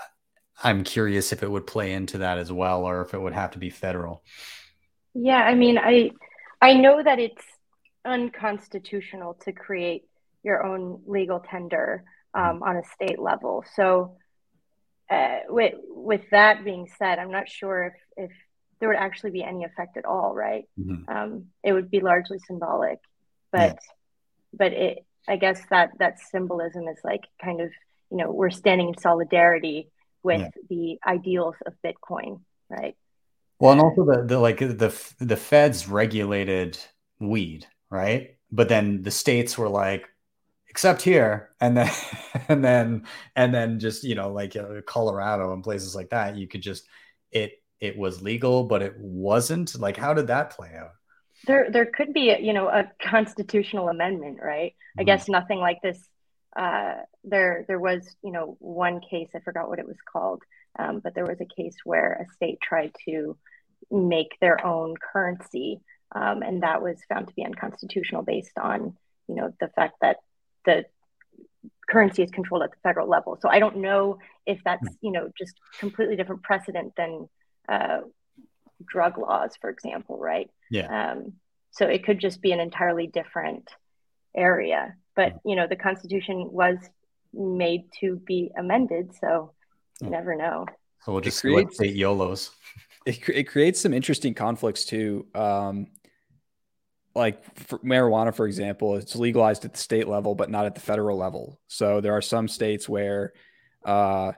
I'm curious if it would play into that as well, or if it would have to be federal. Yeah, I mean, I, I know that it's unconstitutional to create your own legal tender um, mm-hmm. on a state level. So, uh, with with that being said, I'm not sure if if there would actually be any effect at all, right? Mm-hmm. Um, it would be largely symbolic, but, yeah. but it, I guess that that symbolism is like kind of, you know, we're standing in solidarity with yeah. the ideals of Bitcoin, right? Well, and also the, the, like the, the feds regulated weed, right? But then the states were like, except here. And then, and then, and then just, you know, like uh, Colorado and places like that, you could just, it, it was legal, but it wasn't. Like, how did that play out? There, there could be, you know, a constitutional amendment, right? Mm-hmm. I guess nothing like this. Uh, there, there was, you know, one case, I forgot what it was called, um, but there was a case where a state tried to make their own currency, um, and that was found to be unconstitutional based on, you know, the fact that the currency is controlled at the federal level. So I don't know if that's, you know, just completely different precedent than uh, drug laws, for example, right? Yeah. Um, so it could just be an entirely different area. But, you know, the Constitution was made to be amended, so you never know. So we'll just create state YOLOs. It, it creates some interesting conflicts too. Um, like for marijuana, for example, it's legalized at the state level, but not at the federal level. So there are some states where, uh,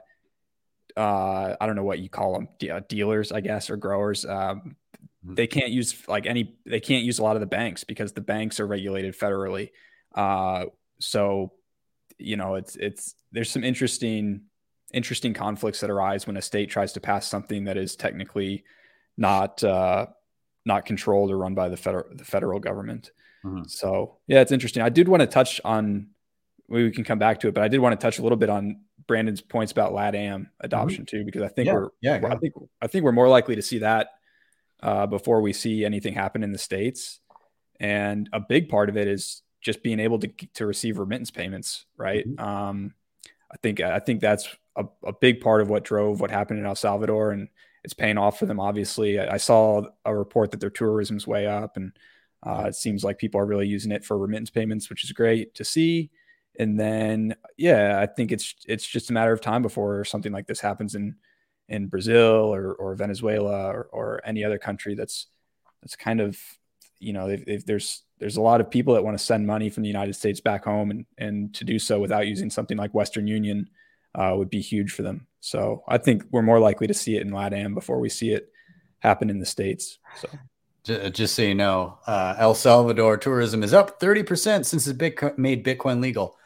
uh, I don't know what you call them, de- dealers, I guess, or growers. Um, they can't use like any, they can't use a lot of the banks because the banks are regulated federally. Uh, so, you know, it's, it's, there's some interesting, interesting conflicts that arise when a state tries to pass something that is technically not, uh, not controlled or run by the federal, the federal government. Mm-hmm. So yeah, it's interesting. I did want to touch on, we can come back to it, but I did want to touch a little bit on Brandon's points about LATAM adoption mm-hmm. too, because I think yeah. we're, yeah, I think, I think we're more likely to see that uh, before we see anything happen in the States. And a big part of it is just being able to, to receive remittance payments. Right. Mm-hmm. Um, I think, I think that's a, a big part of what drove what happened in El Salvador, and it's paying off for them. Obviously, I, I saw a report that their tourism's way up, and uh, it seems like people are really using it for remittance payments, which is great to see. And then, yeah, I think it's it's just a matter of time before something like this happens in in Brazil or or Venezuela or, or any other country that's that's kind of, you know, if, if there's there's a lot of people that want to send money from the United States back home, and and to do so without using something like Western Union uh, would be huge for them. So I think we're more likely to see it in LATAM before we see it happen in the States. So. Just so you know, uh, El Salvador tourism is up thirty percent since it's Bitcoin, made Bitcoin legal.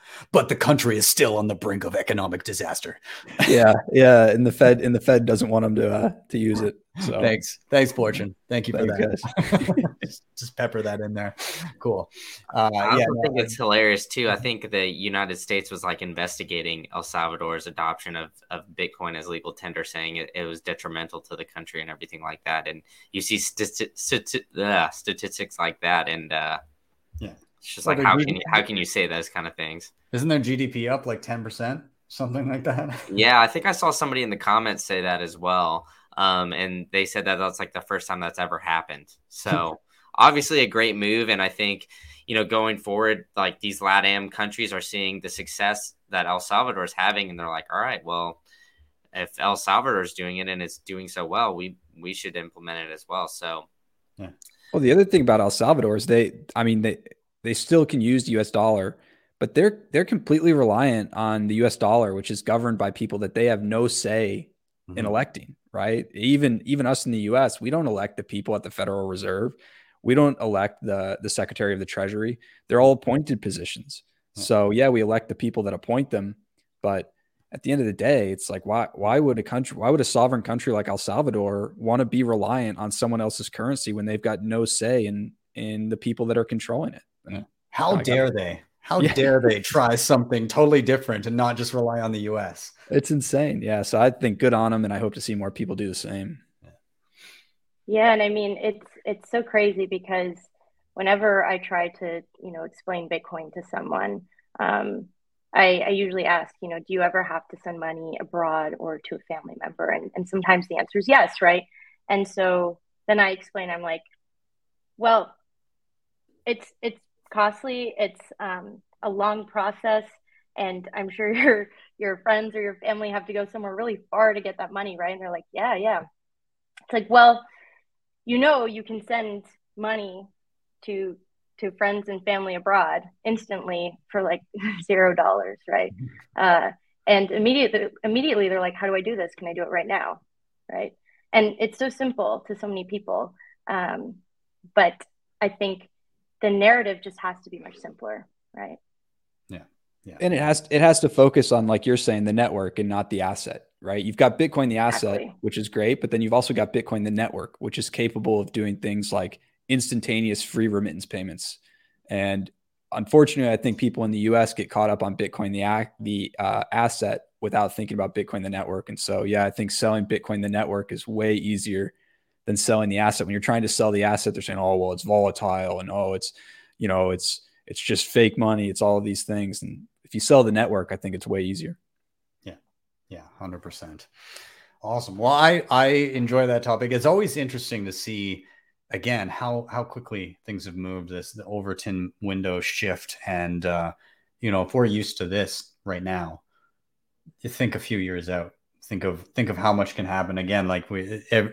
but the country is still on the brink of economic disaster. Yeah, yeah, and the Fed and the Fed doesn't want them to uh, to use it. So thanks, thanks, Fortune. Thank you for Thanks, that. just, just pepper that in there. Cool. Uh, I also yeah, think no, it's hilarious too. I think the United States was like investigating El Salvador's adoption of, of Bitcoin as legal tender, saying it, it was detrimental to the country and everything like that. And you see sti- sti- uh, statistics like that, and uh, yeah, it's just Well, like how G D P can you how can you say those kind of things? Isn't their G D P up like ten percent, something like that? Yeah, I think I saw somebody in the comments say that as well. Um, and they said that that's like the first time that's ever happened. So obviously a great move. And I think, you know, going forward, like these LATAM countries are seeing the success that El Salvador is having. And they're like, all right, well, if El Salvador is doing it and it's doing so well, we, we should implement it as well. So, yeah. Well, the other thing about El Salvador is they, I mean, they, they still can use the U S dollar, but they're, they're completely reliant on the U S dollar, which is governed by people that they have no say mm-hmm. in electing. Right. Even, even us in the U S, we don't elect the people at the Federal Reserve. We don't elect the, the Secretary of the Treasury. They're all appointed positions. Yeah. So yeah, we elect the people that appoint them. But at the end of the day, it's like, why, why would a country, why would a sovereign country like El Salvador want to be reliant on someone else's currency when they've got no say in, in the people that are controlling it? Yeah. How dare they? How yeah. dare they try something totally different and not just rely on the U S? It's insane. Yeah. So I think good on them, and I hope to see more people do the same. Yeah. And I mean, it's, it's so crazy because whenever I try to, you know, explain Bitcoin to someone, um, I, I usually ask, you know, do you ever have to send money abroad or to a family member? And, and sometimes the answer is yes. Right. And so then I explain, I'm like, well, it's, it's costly. It's um, a long process. And I'm sure your your friends or your family have to go somewhere really far to get that money, right? And they're like, yeah, yeah. It's like, well, you know, you can send money to to friends and family abroad instantly for like zero dollars, right? Uh, and immediately, immediately they're like, how do I do this? Can I do it right now, right? And it's so simple to so many people, um, but I think the narrative just has to be much simpler, right? Yeah. Yeah. And it has it has to focus on, like you're saying, the network and not the asset, right? You've got Bitcoin, the asset, exactly. which is great, but then you've also got Bitcoin, the network, which is capable of doing things like instantaneous free remittance payments. And unfortunately, I think people in the U S get caught up on Bitcoin, the act, the uh, asset, without thinking about Bitcoin, the network. And so, yeah, I think selling Bitcoin, the network, is way easier than selling the asset. When you're trying to sell the asset, they're saying, oh, well, it's volatile, and oh, it's, you know, it's it's just fake money. It's all of these things. And if you sell the network, I think it's way easier. Yeah. Yeah. one hundred percent. Awesome. Well, I, I enjoy that topic. It's always interesting to see, again, how, how quickly things have moved, this, the Overton window shift. And, uh, you know, if we're used to this right now, you think a few years out, think of, think of how much can happen again. Like we, it,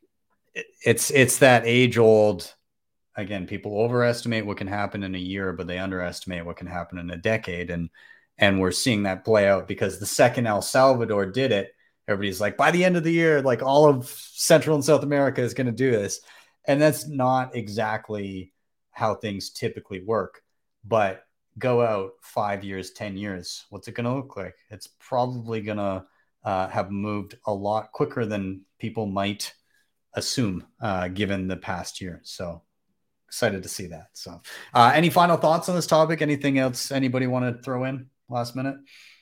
it's, it's that age old, again, people overestimate what can happen in a year, but they underestimate what can happen in a decade. And, and we're seeing that play out because the second El Salvador did it, everybody's like, by the end of the year, like all of Central and South America is going to do this. And that's not exactly how things typically work, but go out five years, ten years. What's it going to look like? It's probably going to uh, have moved a lot quicker than people might assume, uh, given the past year. So excited to see that. So uh, any final thoughts on this topic? Anything else anybody want to throw in last minute?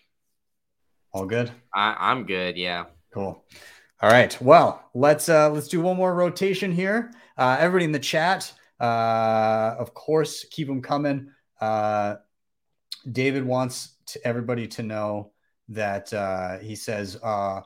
All good? I, I'm good. Yeah. Cool. All right. Well, let's uh, let's do one more rotation here. Uh, everybody in the chat, uh, of course, keep them coming. Uh, David wants to, everybody to know that uh, he says uh,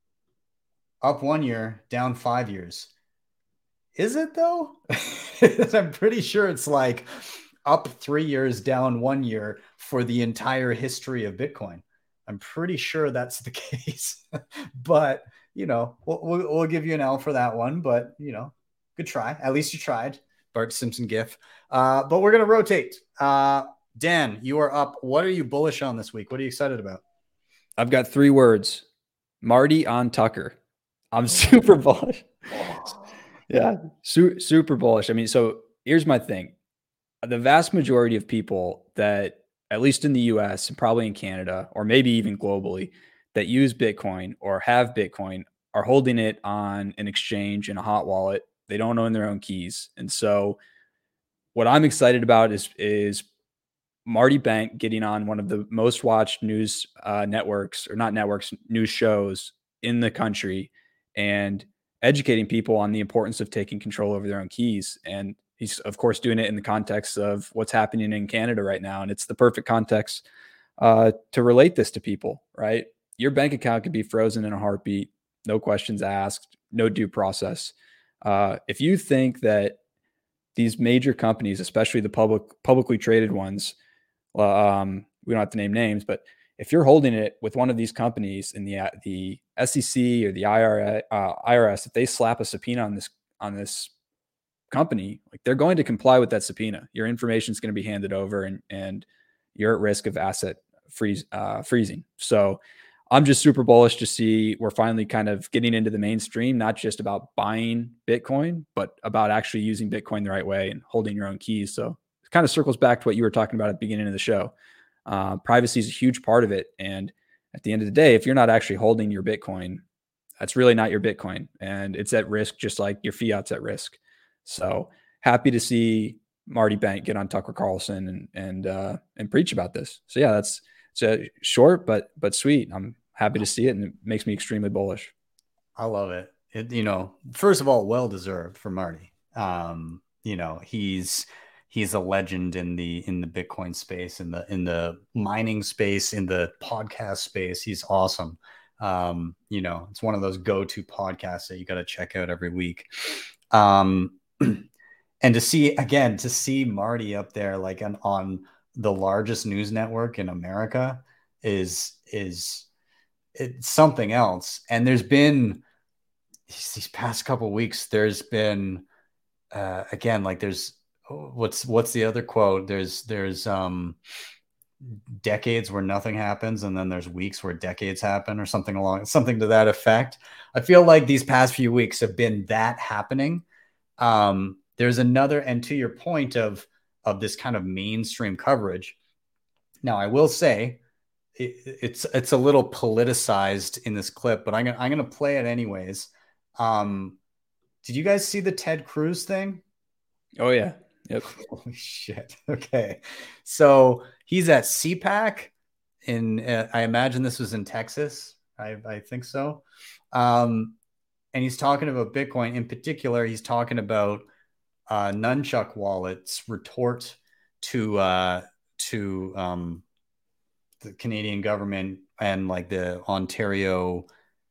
up one year, down five years. Is it though? I'm pretty sure it's like up three years, down one year for the entire history of Bitcoin. I'm pretty sure that's the case, but you know, we'll, we'll, we'll give you an L for that one, but you know, good try. At least you tried. Bart Simpson gif. Uh, but we're going to rotate. Uh, Dan, you are up. What are you bullish on this week? What are you excited about? I've got three words. Marty on Tucker. I'm super bullish. Yeah, su- super bullish. I mean, so here's my thing. The vast majority of people that at least in the U S and probably in Canada, or maybe even globally, that use Bitcoin or have Bitcoin are holding it on an exchange in a hot wallet. They don't own their own keys. And so what I'm excited about is, is Marty Bank getting on one of the most watched news uh, networks, or not networks, news shows in the country, and educating people on the importance of taking control over their own keys. And he's, of course, doing it in the context of what's happening in Canada right now. And it's the perfect context uh, to relate this to people, right? Your bank account could be frozen in a heartbeat, no questions asked, no due process. Uh, if you think that these major companies, especially the public, publicly traded ones, um, we don't have to name names, but if you're holding it with one of these companies in the the S E C or the I R S, if they slap a subpoena on this on this company, like, they're going to comply with that subpoena. Your information is going to be handed over, and and you're at risk of asset freeze uh, freezing. So I'm just super bullish to see we're finally kind of getting into the mainstream, not just about buying Bitcoin, but about actually using Bitcoin the right way and holding your own keys. So it kind of circles back to what you were talking about at the beginning of the show. Uh, privacy is a huge part of it. And at the end of the day, if you're not actually holding your Bitcoin, that's really not your Bitcoin, and it's at risk, just like your fiat's at risk. So happy to see Marty Bank get on Tucker Carlson and, and, uh, and preach about this. So yeah, that's, it's a short, but, but sweet. I'm happy to see it, and it makes me extremely bullish. I love it. It, you know, first of all, well-deserved for Marty. Um, you know, he's, he's a legend in the, in the Bitcoin space, in the, in the mining space, in the podcast space. He's awesome. Um, you know, it's one of those go-to podcasts that you got to check out every week. Um, and to see, again, to see Marty up there, like on, on the largest news network in America is, is it's something else. And there's been these past couple of weeks, there's been, uh, again, like there's, what's, what's the other quote? There's, there's, um, decades where nothing happens, and then there's weeks where decades happen, or something along, something to that effect. I feel like these past few weeks have been that happening. Um, there's another, and to your point of, of this kind of mainstream coverage. Now, I will say it, it's, it's a little politicized in this clip, but I'm gonna, I'm going to play it anyways. Um, did you guys see the Ted Cruz thing? Oh yeah. Yep. Holy shit. Okay. So he's at C PAC in, uh, I imagine this was in Texas. I, I think so. Um, and he's talking about Bitcoin in particular. He's talking about uh, Nunchuck Wallet's retort to uh, to um, the Canadian government and like the Ontario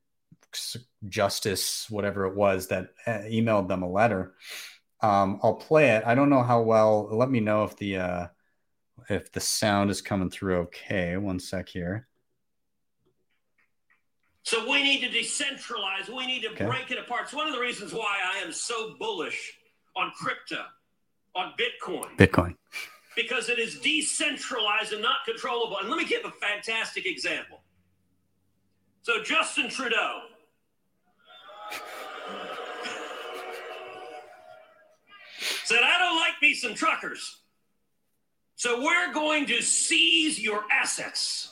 Justice, whatever it was, that emailed them a letter. Um, I'll play it. I don't know how well. Let me know if the uh, if the sound is coming through okay. One sec here. So we need to decentralize. We need to okay. break it apart. It's one of the reasons why I am so bullish on crypto, on Bitcoin. Bitcoin. Because it is decentralized and not controllable. And let me give a fantastic example. So Justin Trudeau said, I don't like me some truckers. So we're going to seize your assets.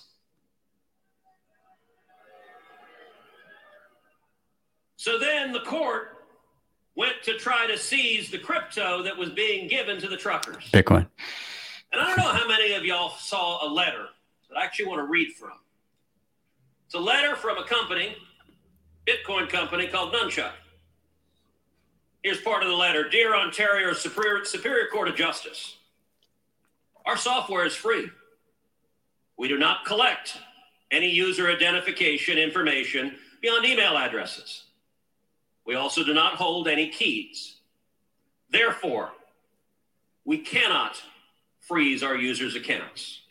So then the court went to try to seize the crypto that was being given to the truckers. Bitcoin. And I don't know how many of y'all saw a letter that I actually want to read from. It's a letter from a company, Bitcoin company called Nunchuck. Here's part of the letter. Dear Ontario Superior, Superior Court of Justice, our software is free. We do not collect any user identification information beyond email addresses. We also do not hold any keys. Therefore, we cannot freeze our users' accounts.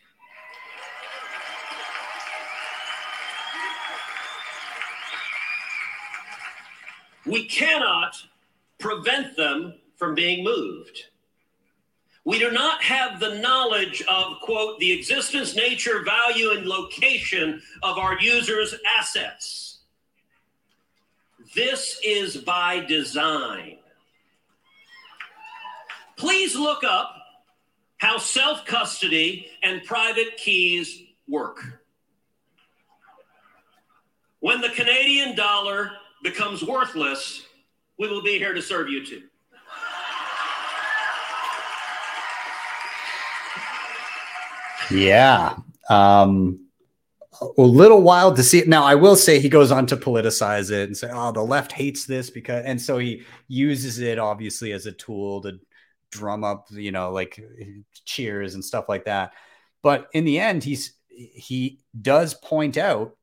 We cannot prevent them from being moved. We do not have the knowledge of, quote, the existence, nature, value, and location of our users' assets. This is by design. Please look up how self-custody and private keys work. When the Canadian dollar becomes worthless, we will be here to serve you too. Yeah. Um, a little wild to see it. Now, I will say he goes on to politicize it and say, oh, the left hates this because, and so he uses it obviously as a tool to drum up, you know, like cheers and stuff like that. But in the end, he's, he does point out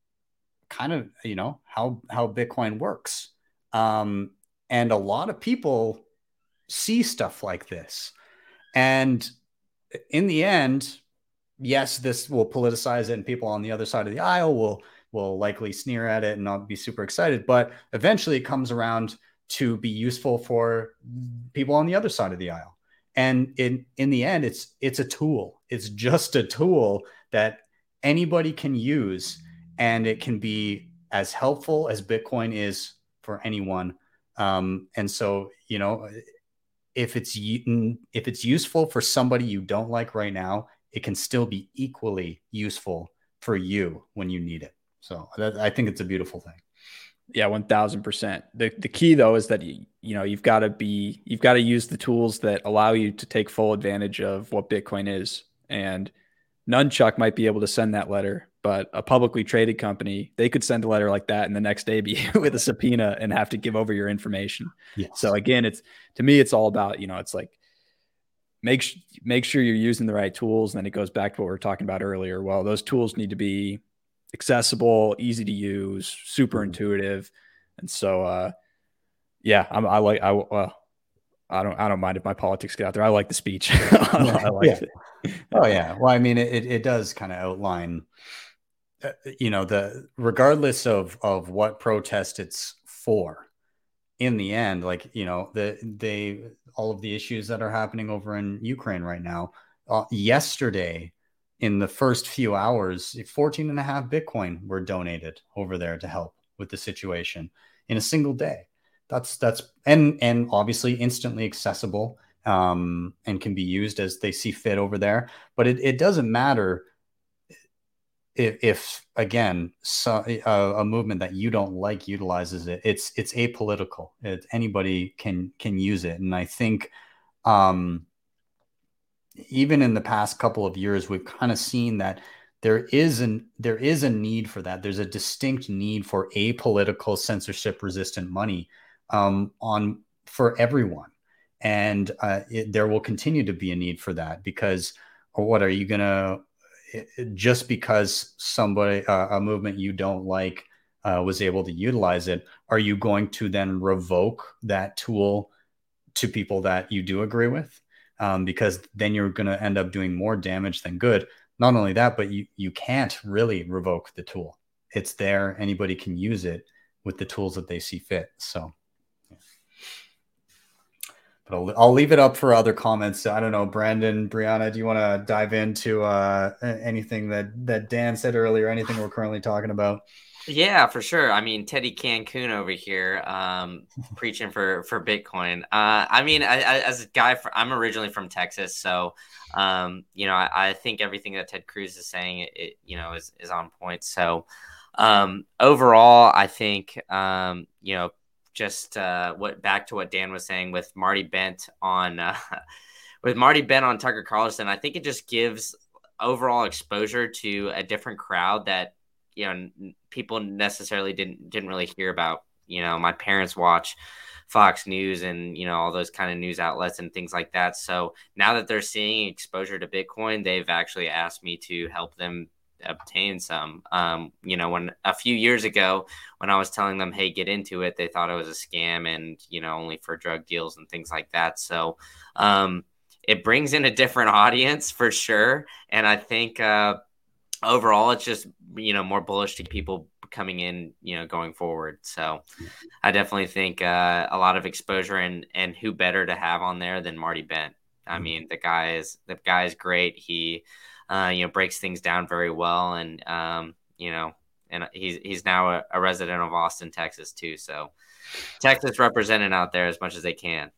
kind of, you know, how, how Bitcoin works. Um, and a lot of people see stuff like this. And in the end, yes, this will politicize it and people on the other side of the aisle will, will likely sneer at it and not be super excited. But eventually it comes around to be useful for people on the other side of the aisle. And in, in the end, it's, it's a tool. It's just a tool that anybody can use. And it can be as helpful as Bitcoin is for anyone. Um, and so, you know, if it's if it's useful for somebody you don't like right now, it can still be equally useful for you when you need it. So that, I think it's a beautiful thing. Yeah, one thousand percent. The the key though is that you, you know, you've got to be you've got to use the tools that allow you to take full advantage of what Bitcoin is. And Nunchuck might be able to send that letter, but a publicly traded company, they could send a letter like that and the next day be with a subpoena and have to give over your information. Yes. So again, it's, to me, it's all about, you know, it's like, make, sh- make sure you're using the right tools. And then it goes back to what we were talking about earlier. Well, those tools need to be accessible, easy to use, super intuitive. And so, uh, yeah, I'm, I like, I, well, I don't, I don't mind if my politics get out there. I like the speech. I like yeah. it. Oh yeah. Well, I mean, it, it does kind of outline, uh, you know, the, regardless of, of what protest it's for, in the end, like, you know, the, they, all of the issues that are happening over in Ukraine right now, uh, yesterday, in the first few hours, fourteen and a half Bitcoin were donated over there to help with the situation in a single day. That's, that's, and, and obviously instantly accessible, um, and can be used as they see fit over there. But it, it doesn't matter if, if again, so, a, a movement that you don't like utilizes it. It's, it's apolitical. It, anybody can, can use it. And I think, um, even in the past couple of years, we've kind of seen that there is an there is a need for that. There's a distinct need for apolitical, censorship-resistant money um, on for everyone, and uh, it, there will continue to be a need for that because, or what are you gonna just because somebody uh, a movement you don't like uh, was able to utilize it? Are you going to then revoke that tool to people that you do agree with? Um, because then you're going to end up doing more damage than good. Not only that, but you, you can't really revoke the tool. It's there. Anybody can use it with the tools that they see fit. So, yeah. But I'll, I'll leave it up for other comments. I don't know, Brandon, Brianna, do you want to dive into uh, anything that, that Dan said earlier, anything we're currently talking about? Yeah, for sure. I mean, Teddy Cancun over here, um, preaching for, for Bitcoin. Uh, I mean, I, I, as a guy, for, I'm originally from Texas. So, um, you know, I, I think everything that Ted Cruz is saying, it, it you know, is, is on point. So, um, overall, I think, um, you know, just, uh, what, back to what Dan was saying with Marty Bent on, uh, with Marty Bent on Tucker Carlson, I think it just gives overall exposure to a different crowd that, you know, people necessarily didn't didn't really hear about. You know, my parents watch Fox News and, you know, all those kind of news outlets and things like that. So now that they're seeing exposure to Bitcoin, they've actually asked me to help them obtain some. Um, you know, when a few years ago, when I was telling them, hey, get into it, they thought it was a scam and, you know, only for drug deals and things like that. So um, it brings in a different audience for sure. And I think, uh, overall, it's just, you know, more bullish to people coming in, you know, going forward. So I definitely think uh, a lot of exposure and, and who better to have on there than Marty Bent. I mean, the guy is, the guy is great. He, uh, you know, breaks things down very well. And, um, you know, and he's, he's now a, a resident of Austin, Texas too. So Texas represented out there as much as they can.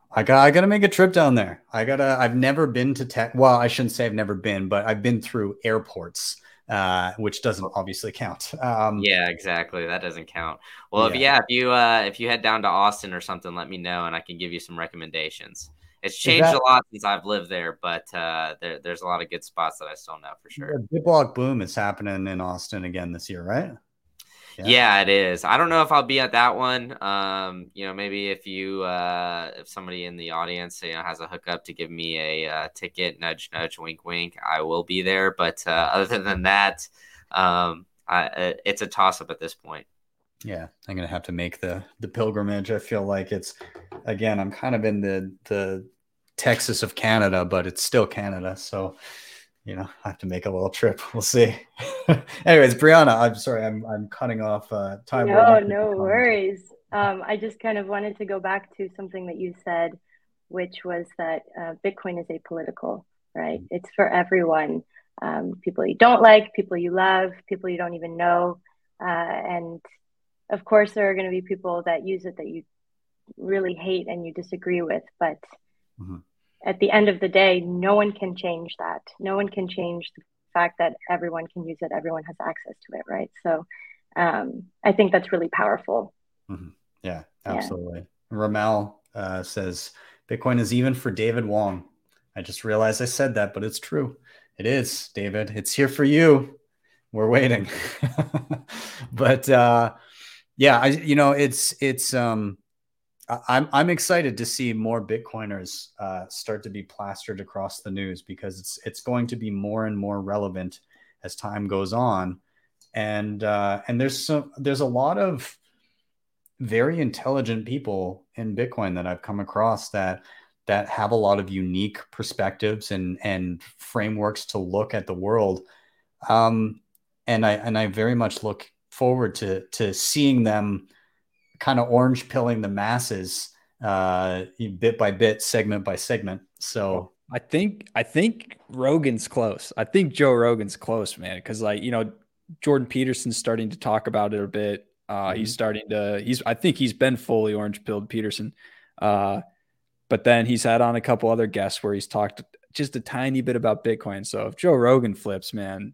I got I got to make a trip down there. I gotta. I've never been to tech. Well, I shouldn't say I've never been, but I've been through airports, uh, which doesn't obviously count. Um, Yeah, exactly. That doesn't count. Well, if Yeah. yeah, if you uh if you head down to Austin or something, let me know and I can give you some recommendations. It's changed that- a lot since I've lived there, but uh there, there's a lot of good spots that I still know for sure. The BitBlock boom is happening in Austin again this year, right? Yeah. Yeah. it is. I don't know if I'll be at that one. Um, you know, maybe if you uh if somebody in the audience, you know, has a hookup to give me a uh, ticket, nudge nudge, wink wink, I will be there. But uh, other than that, um I, it's a toss up at this point. Yeah, I'm gonna have to make the the pilgrimage. I feel like it's again, I'm kind of in the the Texas of Canada, but it's still Canada. So, you know, I have to make a little trip. We'll see. Anyways, Brianna, I'm sorry, I'm I'm cutting off uh, time. No, no worries. Um, I just kind of wanted to go back to something that you said, which was that uh, Bitcoin is apolitical, right? It's for everyone. Um, people you don't like, people you love, people you don't even know. Uh, and of course, there are going to be people that use it that you really hate and you disagree with. But Mhm. at the end of the day, no one can change that. No one can change the fact that everyone can use it. Everyone has access to it, right? So um, I think that's really powerful. Mhm. Yeah, absolutely. Yeah. Ramel uh, says Bitcoin is even for David Wong. I just realized I said that, but it's true. It is, David. It's here for you. We're waiting. But uh, yeah, I, you know, it's it's. Um, I'm I'm excited to see more Bitcoiners uh, start to be plastered across the news because it's it's going to be more and more relevant as time goes on, and uh, and there's some there's a lot of very intelligent people in Bitcoin that I've come across that that have a lot of unique perspectives and and frameworks to look at the world. Um, and I and I very much look forward to to seeing them kind of orange pilling the masses uh, bit by bit, segment by segment. So I think I think Rogan's close. I think Joe Rogan's close, man, because like you know Jordan Peterson's starting to talk about it a bit. Uh, mm-hmm. He's starting to. He's. I think he's been fully orange pilled, Peterson. Uh, but then he's had on a couple other guests where he's talked just a tiny bit about Bitcoin. So if Joe Rogan flips, man,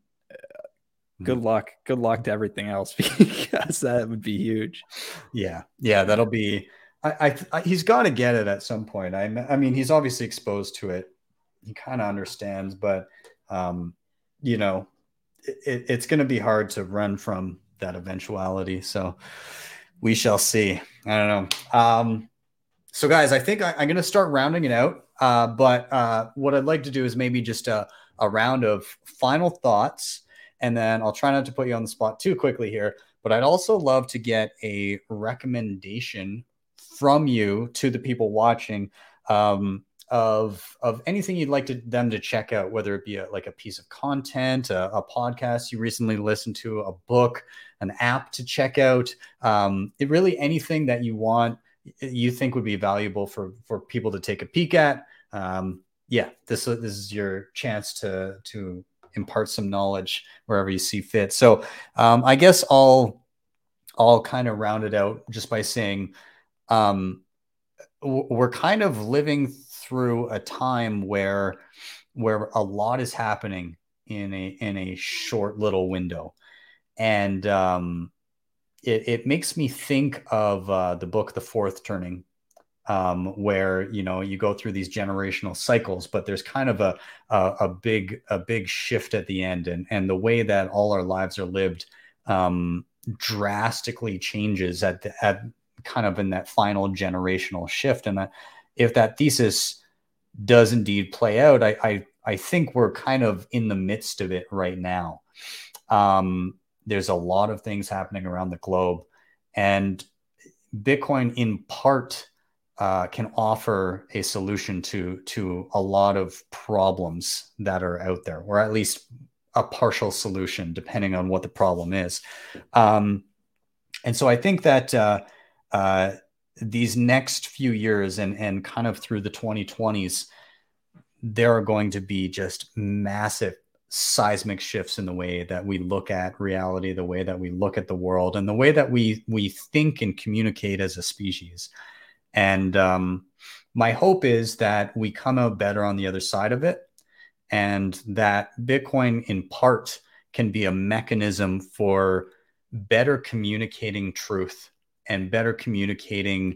uh, good luck. Good luck to everything else because that would be huge. Yeah, yeah, that'll be. I, I, I he's got to get it at some point. I, I mean, he's obviously exposed to it. He kind of understands, but um, you know, it, it's going to be hard to run from that eventuality. So we shall see. I don't know. Um, so guys, I think I, I'm going to start rounding it out. Uh, but uh, what I'd like to do is maybe just a, a round of final thoughts, and then I'll try not to put you on the spot too quickly here, but I'd also love to get a recommendation from you to the people watching um, of of anything you'd like to, them to check out, whether it be a, like a piece of content, a, a podcast you recently listened to, a book, an app to check out, um, it really anything that you want, you think would be valuable for for people to take a peek at. Um, yeah, this, this is your chance to to impart some knowledge wherever you see fit. So um, I guess I'll I'll kind of round it out just by saying um, we're kind of living through a time where where a lot is happening in a in a short little window, and um, it, it makes me think of uh, the book The Fourth Turning, um, where you know you go through these generational cycles, but there's kind of a a, a big a big shift at the end, and and the way that all our lives are lived um, drastically changes at the, at kind of in that final generational shift. And that, if that thesis does indeed play out, I, I, I think we're kind of in the midst of it right now. Um, there's a lot of things happening around the globe, and Bitcoin in part uh, can offer a solution to, to a lot of problems that are out there, or at least a partial solution, depending on what the problem is. Um, and so I think that, uh, Uh, these next few years and, and kind of through the twenty twenties, there are going to be just massive seismic shifts in the way that we look at reality, the way that we look at the world, and the way that we we think and communicate as a species. And um, my hope is that we come out better on the other side of it, and that Bitcoin in part can be a mechanism for better communicating truth and better communicating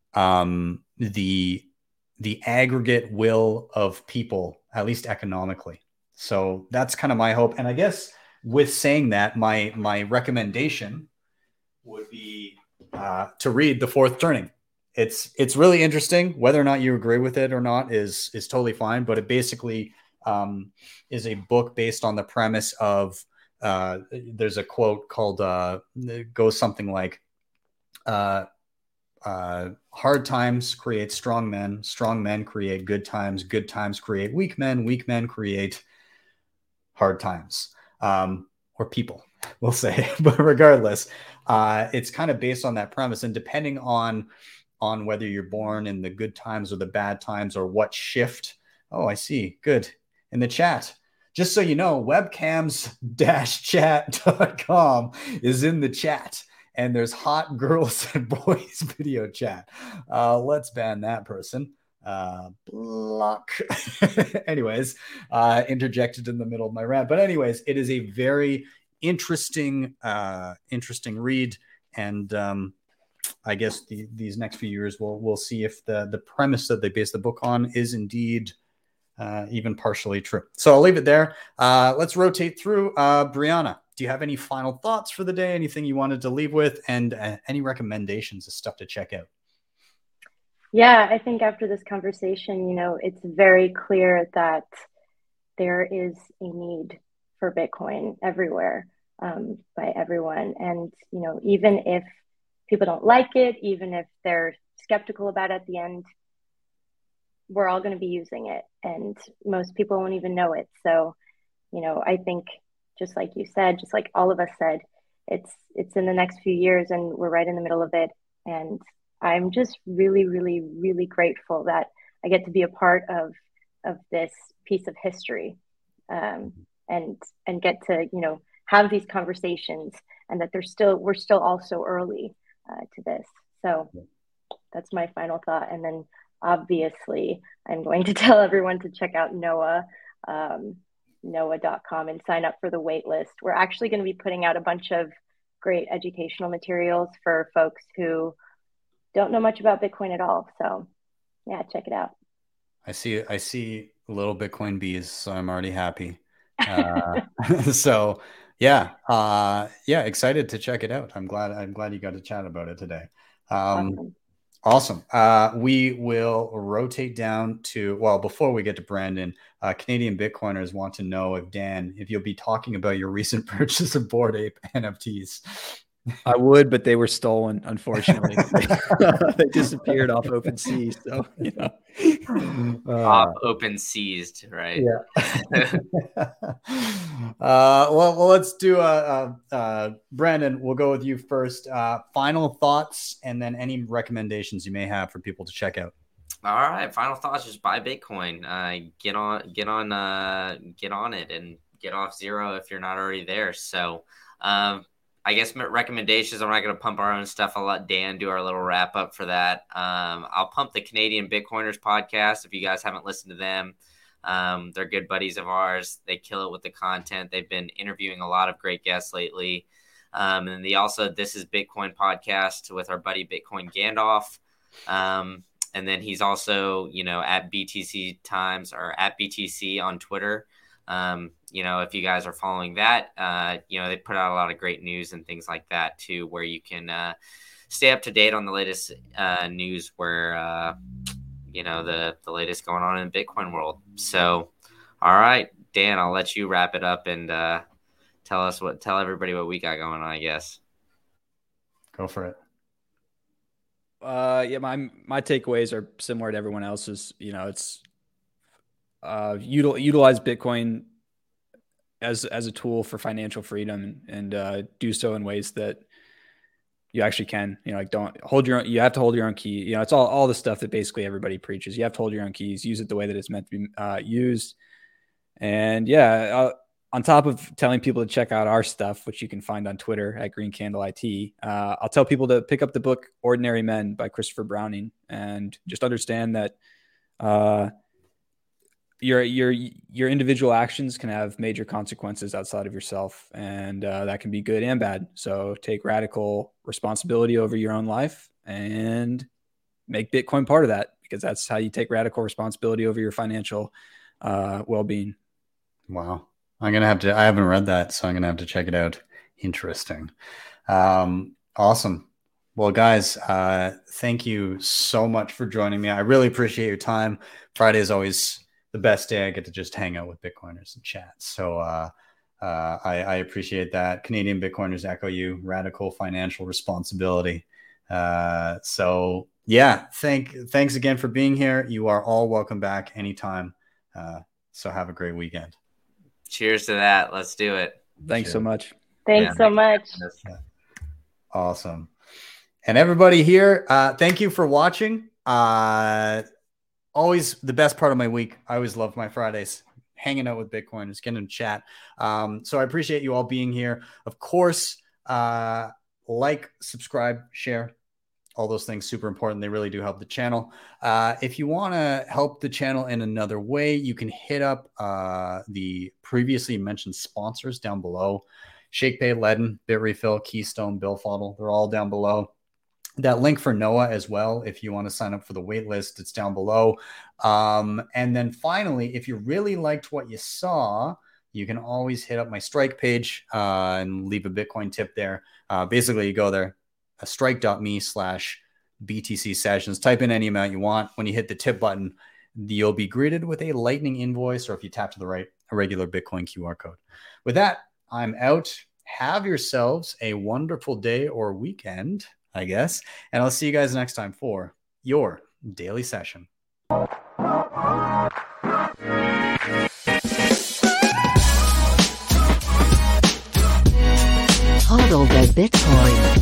um, the the aggregate will of people, at least economically. So that's kind of my hope. And I guess with saying that, my my recommendation would be uh, to read The Fourth Turning. It's it's really interesting. Whether or not you agree with it or not is is totally fine. But it basically um, is a book based on the premise of uh, there's a quote called uh, it goes something like uh, uh, hard times create strong men, strong men create good times, good times create weak men, weak men create hard times, um, or people, we'll say. But regardless, uh, it's kind of based on that premise, and depending on on whether you're born in the good times or the bad times, or what shift. Oh, I see. Good. In the chat. Just so you know, webcams dash chat dot com is in the chat, and there's hot girls and boys video chat. Uh, let's ban that person. Uh, block. Anyways, uh, interjected in the middle of my rant. But anyways, it is a very interesting, uh, interesting read. And, um, I guess the, these next few years, we'll we'll see if the the premise that they base the book on is indeed uh, even partially true. So I'll leave it there. Uh, let's rotate through. Uh, Brianna, do you have any final thoughts for the day? Anything you wanted to leave with, and uh, any recommendations of stuff to check out? Yeah, I think after this conversation, you know, it's very clear that there is a need for Bitcoin everywhere, um, by everyone, and you know, even if people don't like it, even if they're skeptical about it at the end, we're all going to be using it, and most people won't even know it. So, you know, I think just like you said, just like all of us said, it's it's in the next few years, and we're right in the middle of it. And I'm just really, really, really grateful that I get to be a part of of this piece of history, um, and and get to, you know, have these conversations, and that there's still we're still all so early Uh, to this. So that's my final thought. And then obviously I'm going to tell everyone to check out Noah, um, noah dot com, and sign up for the wait list. We're actually going to be putting out a bunch of great educational materials for folks who don't know much about Bitcoin at all. So yeah, check it out. I see, I see little Bitcoin bees, so I'm already happy. Uh, so Yeah, uh, yeah, excited to check it out. I'm glad. I'm glad you got to chat about it today. Um, awesome. awesome. Uh, we will rotate down to, well, before we get to Brandon, uh, Canadian Bitcoiners want to know if Dan, if you'll be talking about your recent purchase of Bored Ape N F Ts. I would, but they were stolen, unfortunately. They disappeared off OpenSea. So, you know. Uh, off open seized, right? Yeah. uh, well, well, let's do uh, uh, uh, Brandon, we'll go with you first. Uh, final thoughts, and then any recommendations you may have for people to check out. All right, final thoughts: just buy Bitcoin. Uh, get on, get on, uh, get on it, and get off zero if you're not already there. So, um, I guess my recommendations, I'm not going to pump our own stuff. I'll let Dan do our little wrap up for that. Um, I'll pump the Canadian Bitcoiners podcast if you guys haven't listened to them. Um, they're good buddies of ours. They kill it with the content. They've been interviewing a lot of great guests lately. Um, and they also, This is Bitcoin podcast with our buddy Bitcoin Gandalf. Um, and then he's also, you know, at B T C Times or at B T C on Twitter. Um, you know, if you guys are following that, uh, you know, they put out a lot of great news and things like that too, where you can uh, stay up to date on the latest uh, news where, uh, you know, the, the latest going on in the Bitcoin world. So, all right, Dan, I'll let you wrap it up and uh, tell us what, tell everybody what we got going on, I guess. Go for it. Uh, yeah, my, my takeaways are similar to everyone else's. You know, it's, Uh, util, utilize Bitcoin as as a tool for financial freedom, and, and uh, do so in ways that you actually can. You know, like don't hold your own. You have to hold your own key. You know, it's all all the stuff that basically everybody preaches. You have to hold your own keys. Use it the way that it's meant to be uh, used. And yeah, uh, on top of telling people to check out our stuff, which you can find on Twitter at Green Candle I T, uh, I'll tell people to pick up the book Ordinary Men by Christopher Browning, and just understand that uh, your your your individual actions can have major consequences outside of yourself, and uh, that can be good and bad. So take radical responsibility over your own life and make Bitcoin part of that, because that's how you take radical responsibility over your financial uh, well-being. Wow. I'm going to have to, I haven't read that, so I'm going to have to check it out. Interesting. Um, awesome. Well, guys, uh, thank you so much for joining me. I really appreciate your time. Friday is always the best day. I get to just hang out with Bitcoiners and chat. So uh, uh, I, I appreciate that. Canadian Bitcoiners echo you. Radical financial responsibility. Uh, so yeah, thank, thanks again for being here. You are all welcome back anytime. Uh, so have a great weekend. Cheers to that. Let's do it. Thanks Cheers. so much. Thanks Yeah. so much. Awesome. And everybody here, uh, thank you for watching. Uh, always the best part of my week. I always love my Fridays, hanging out with Bitcoiners, getting to chat. Um, so I appreciate you all being here. Of course, uh, like, subscribe, share. All those things super important. They really do help the channel. Uh, if you want to help the channel in another way, you can hit up uh, the previously mentioned sponsors down below. ShakePay, Ledin, BitRefill, Keystone, BillFunnel. They're all down below. That link for Noah as well, if you want to sign up for the wait list, it's down below. Um, and then finally, if you really liked what you saw, you can always hit up my Strike page uh, and leave a Bitcoin tip there. Uh, basically, you go there, strike.me slash BTC sessions. Type in any amount you want. When you hit the tip button, you'll be greeted with a Lightning invoice, or if you tap to the right, a regular Bitcoin Q R code. With that, I'm out. Have yourselves a wonderful day or weekend, I guess. And I'll see you guys next time for your daily session. Hodl the Bitcoin.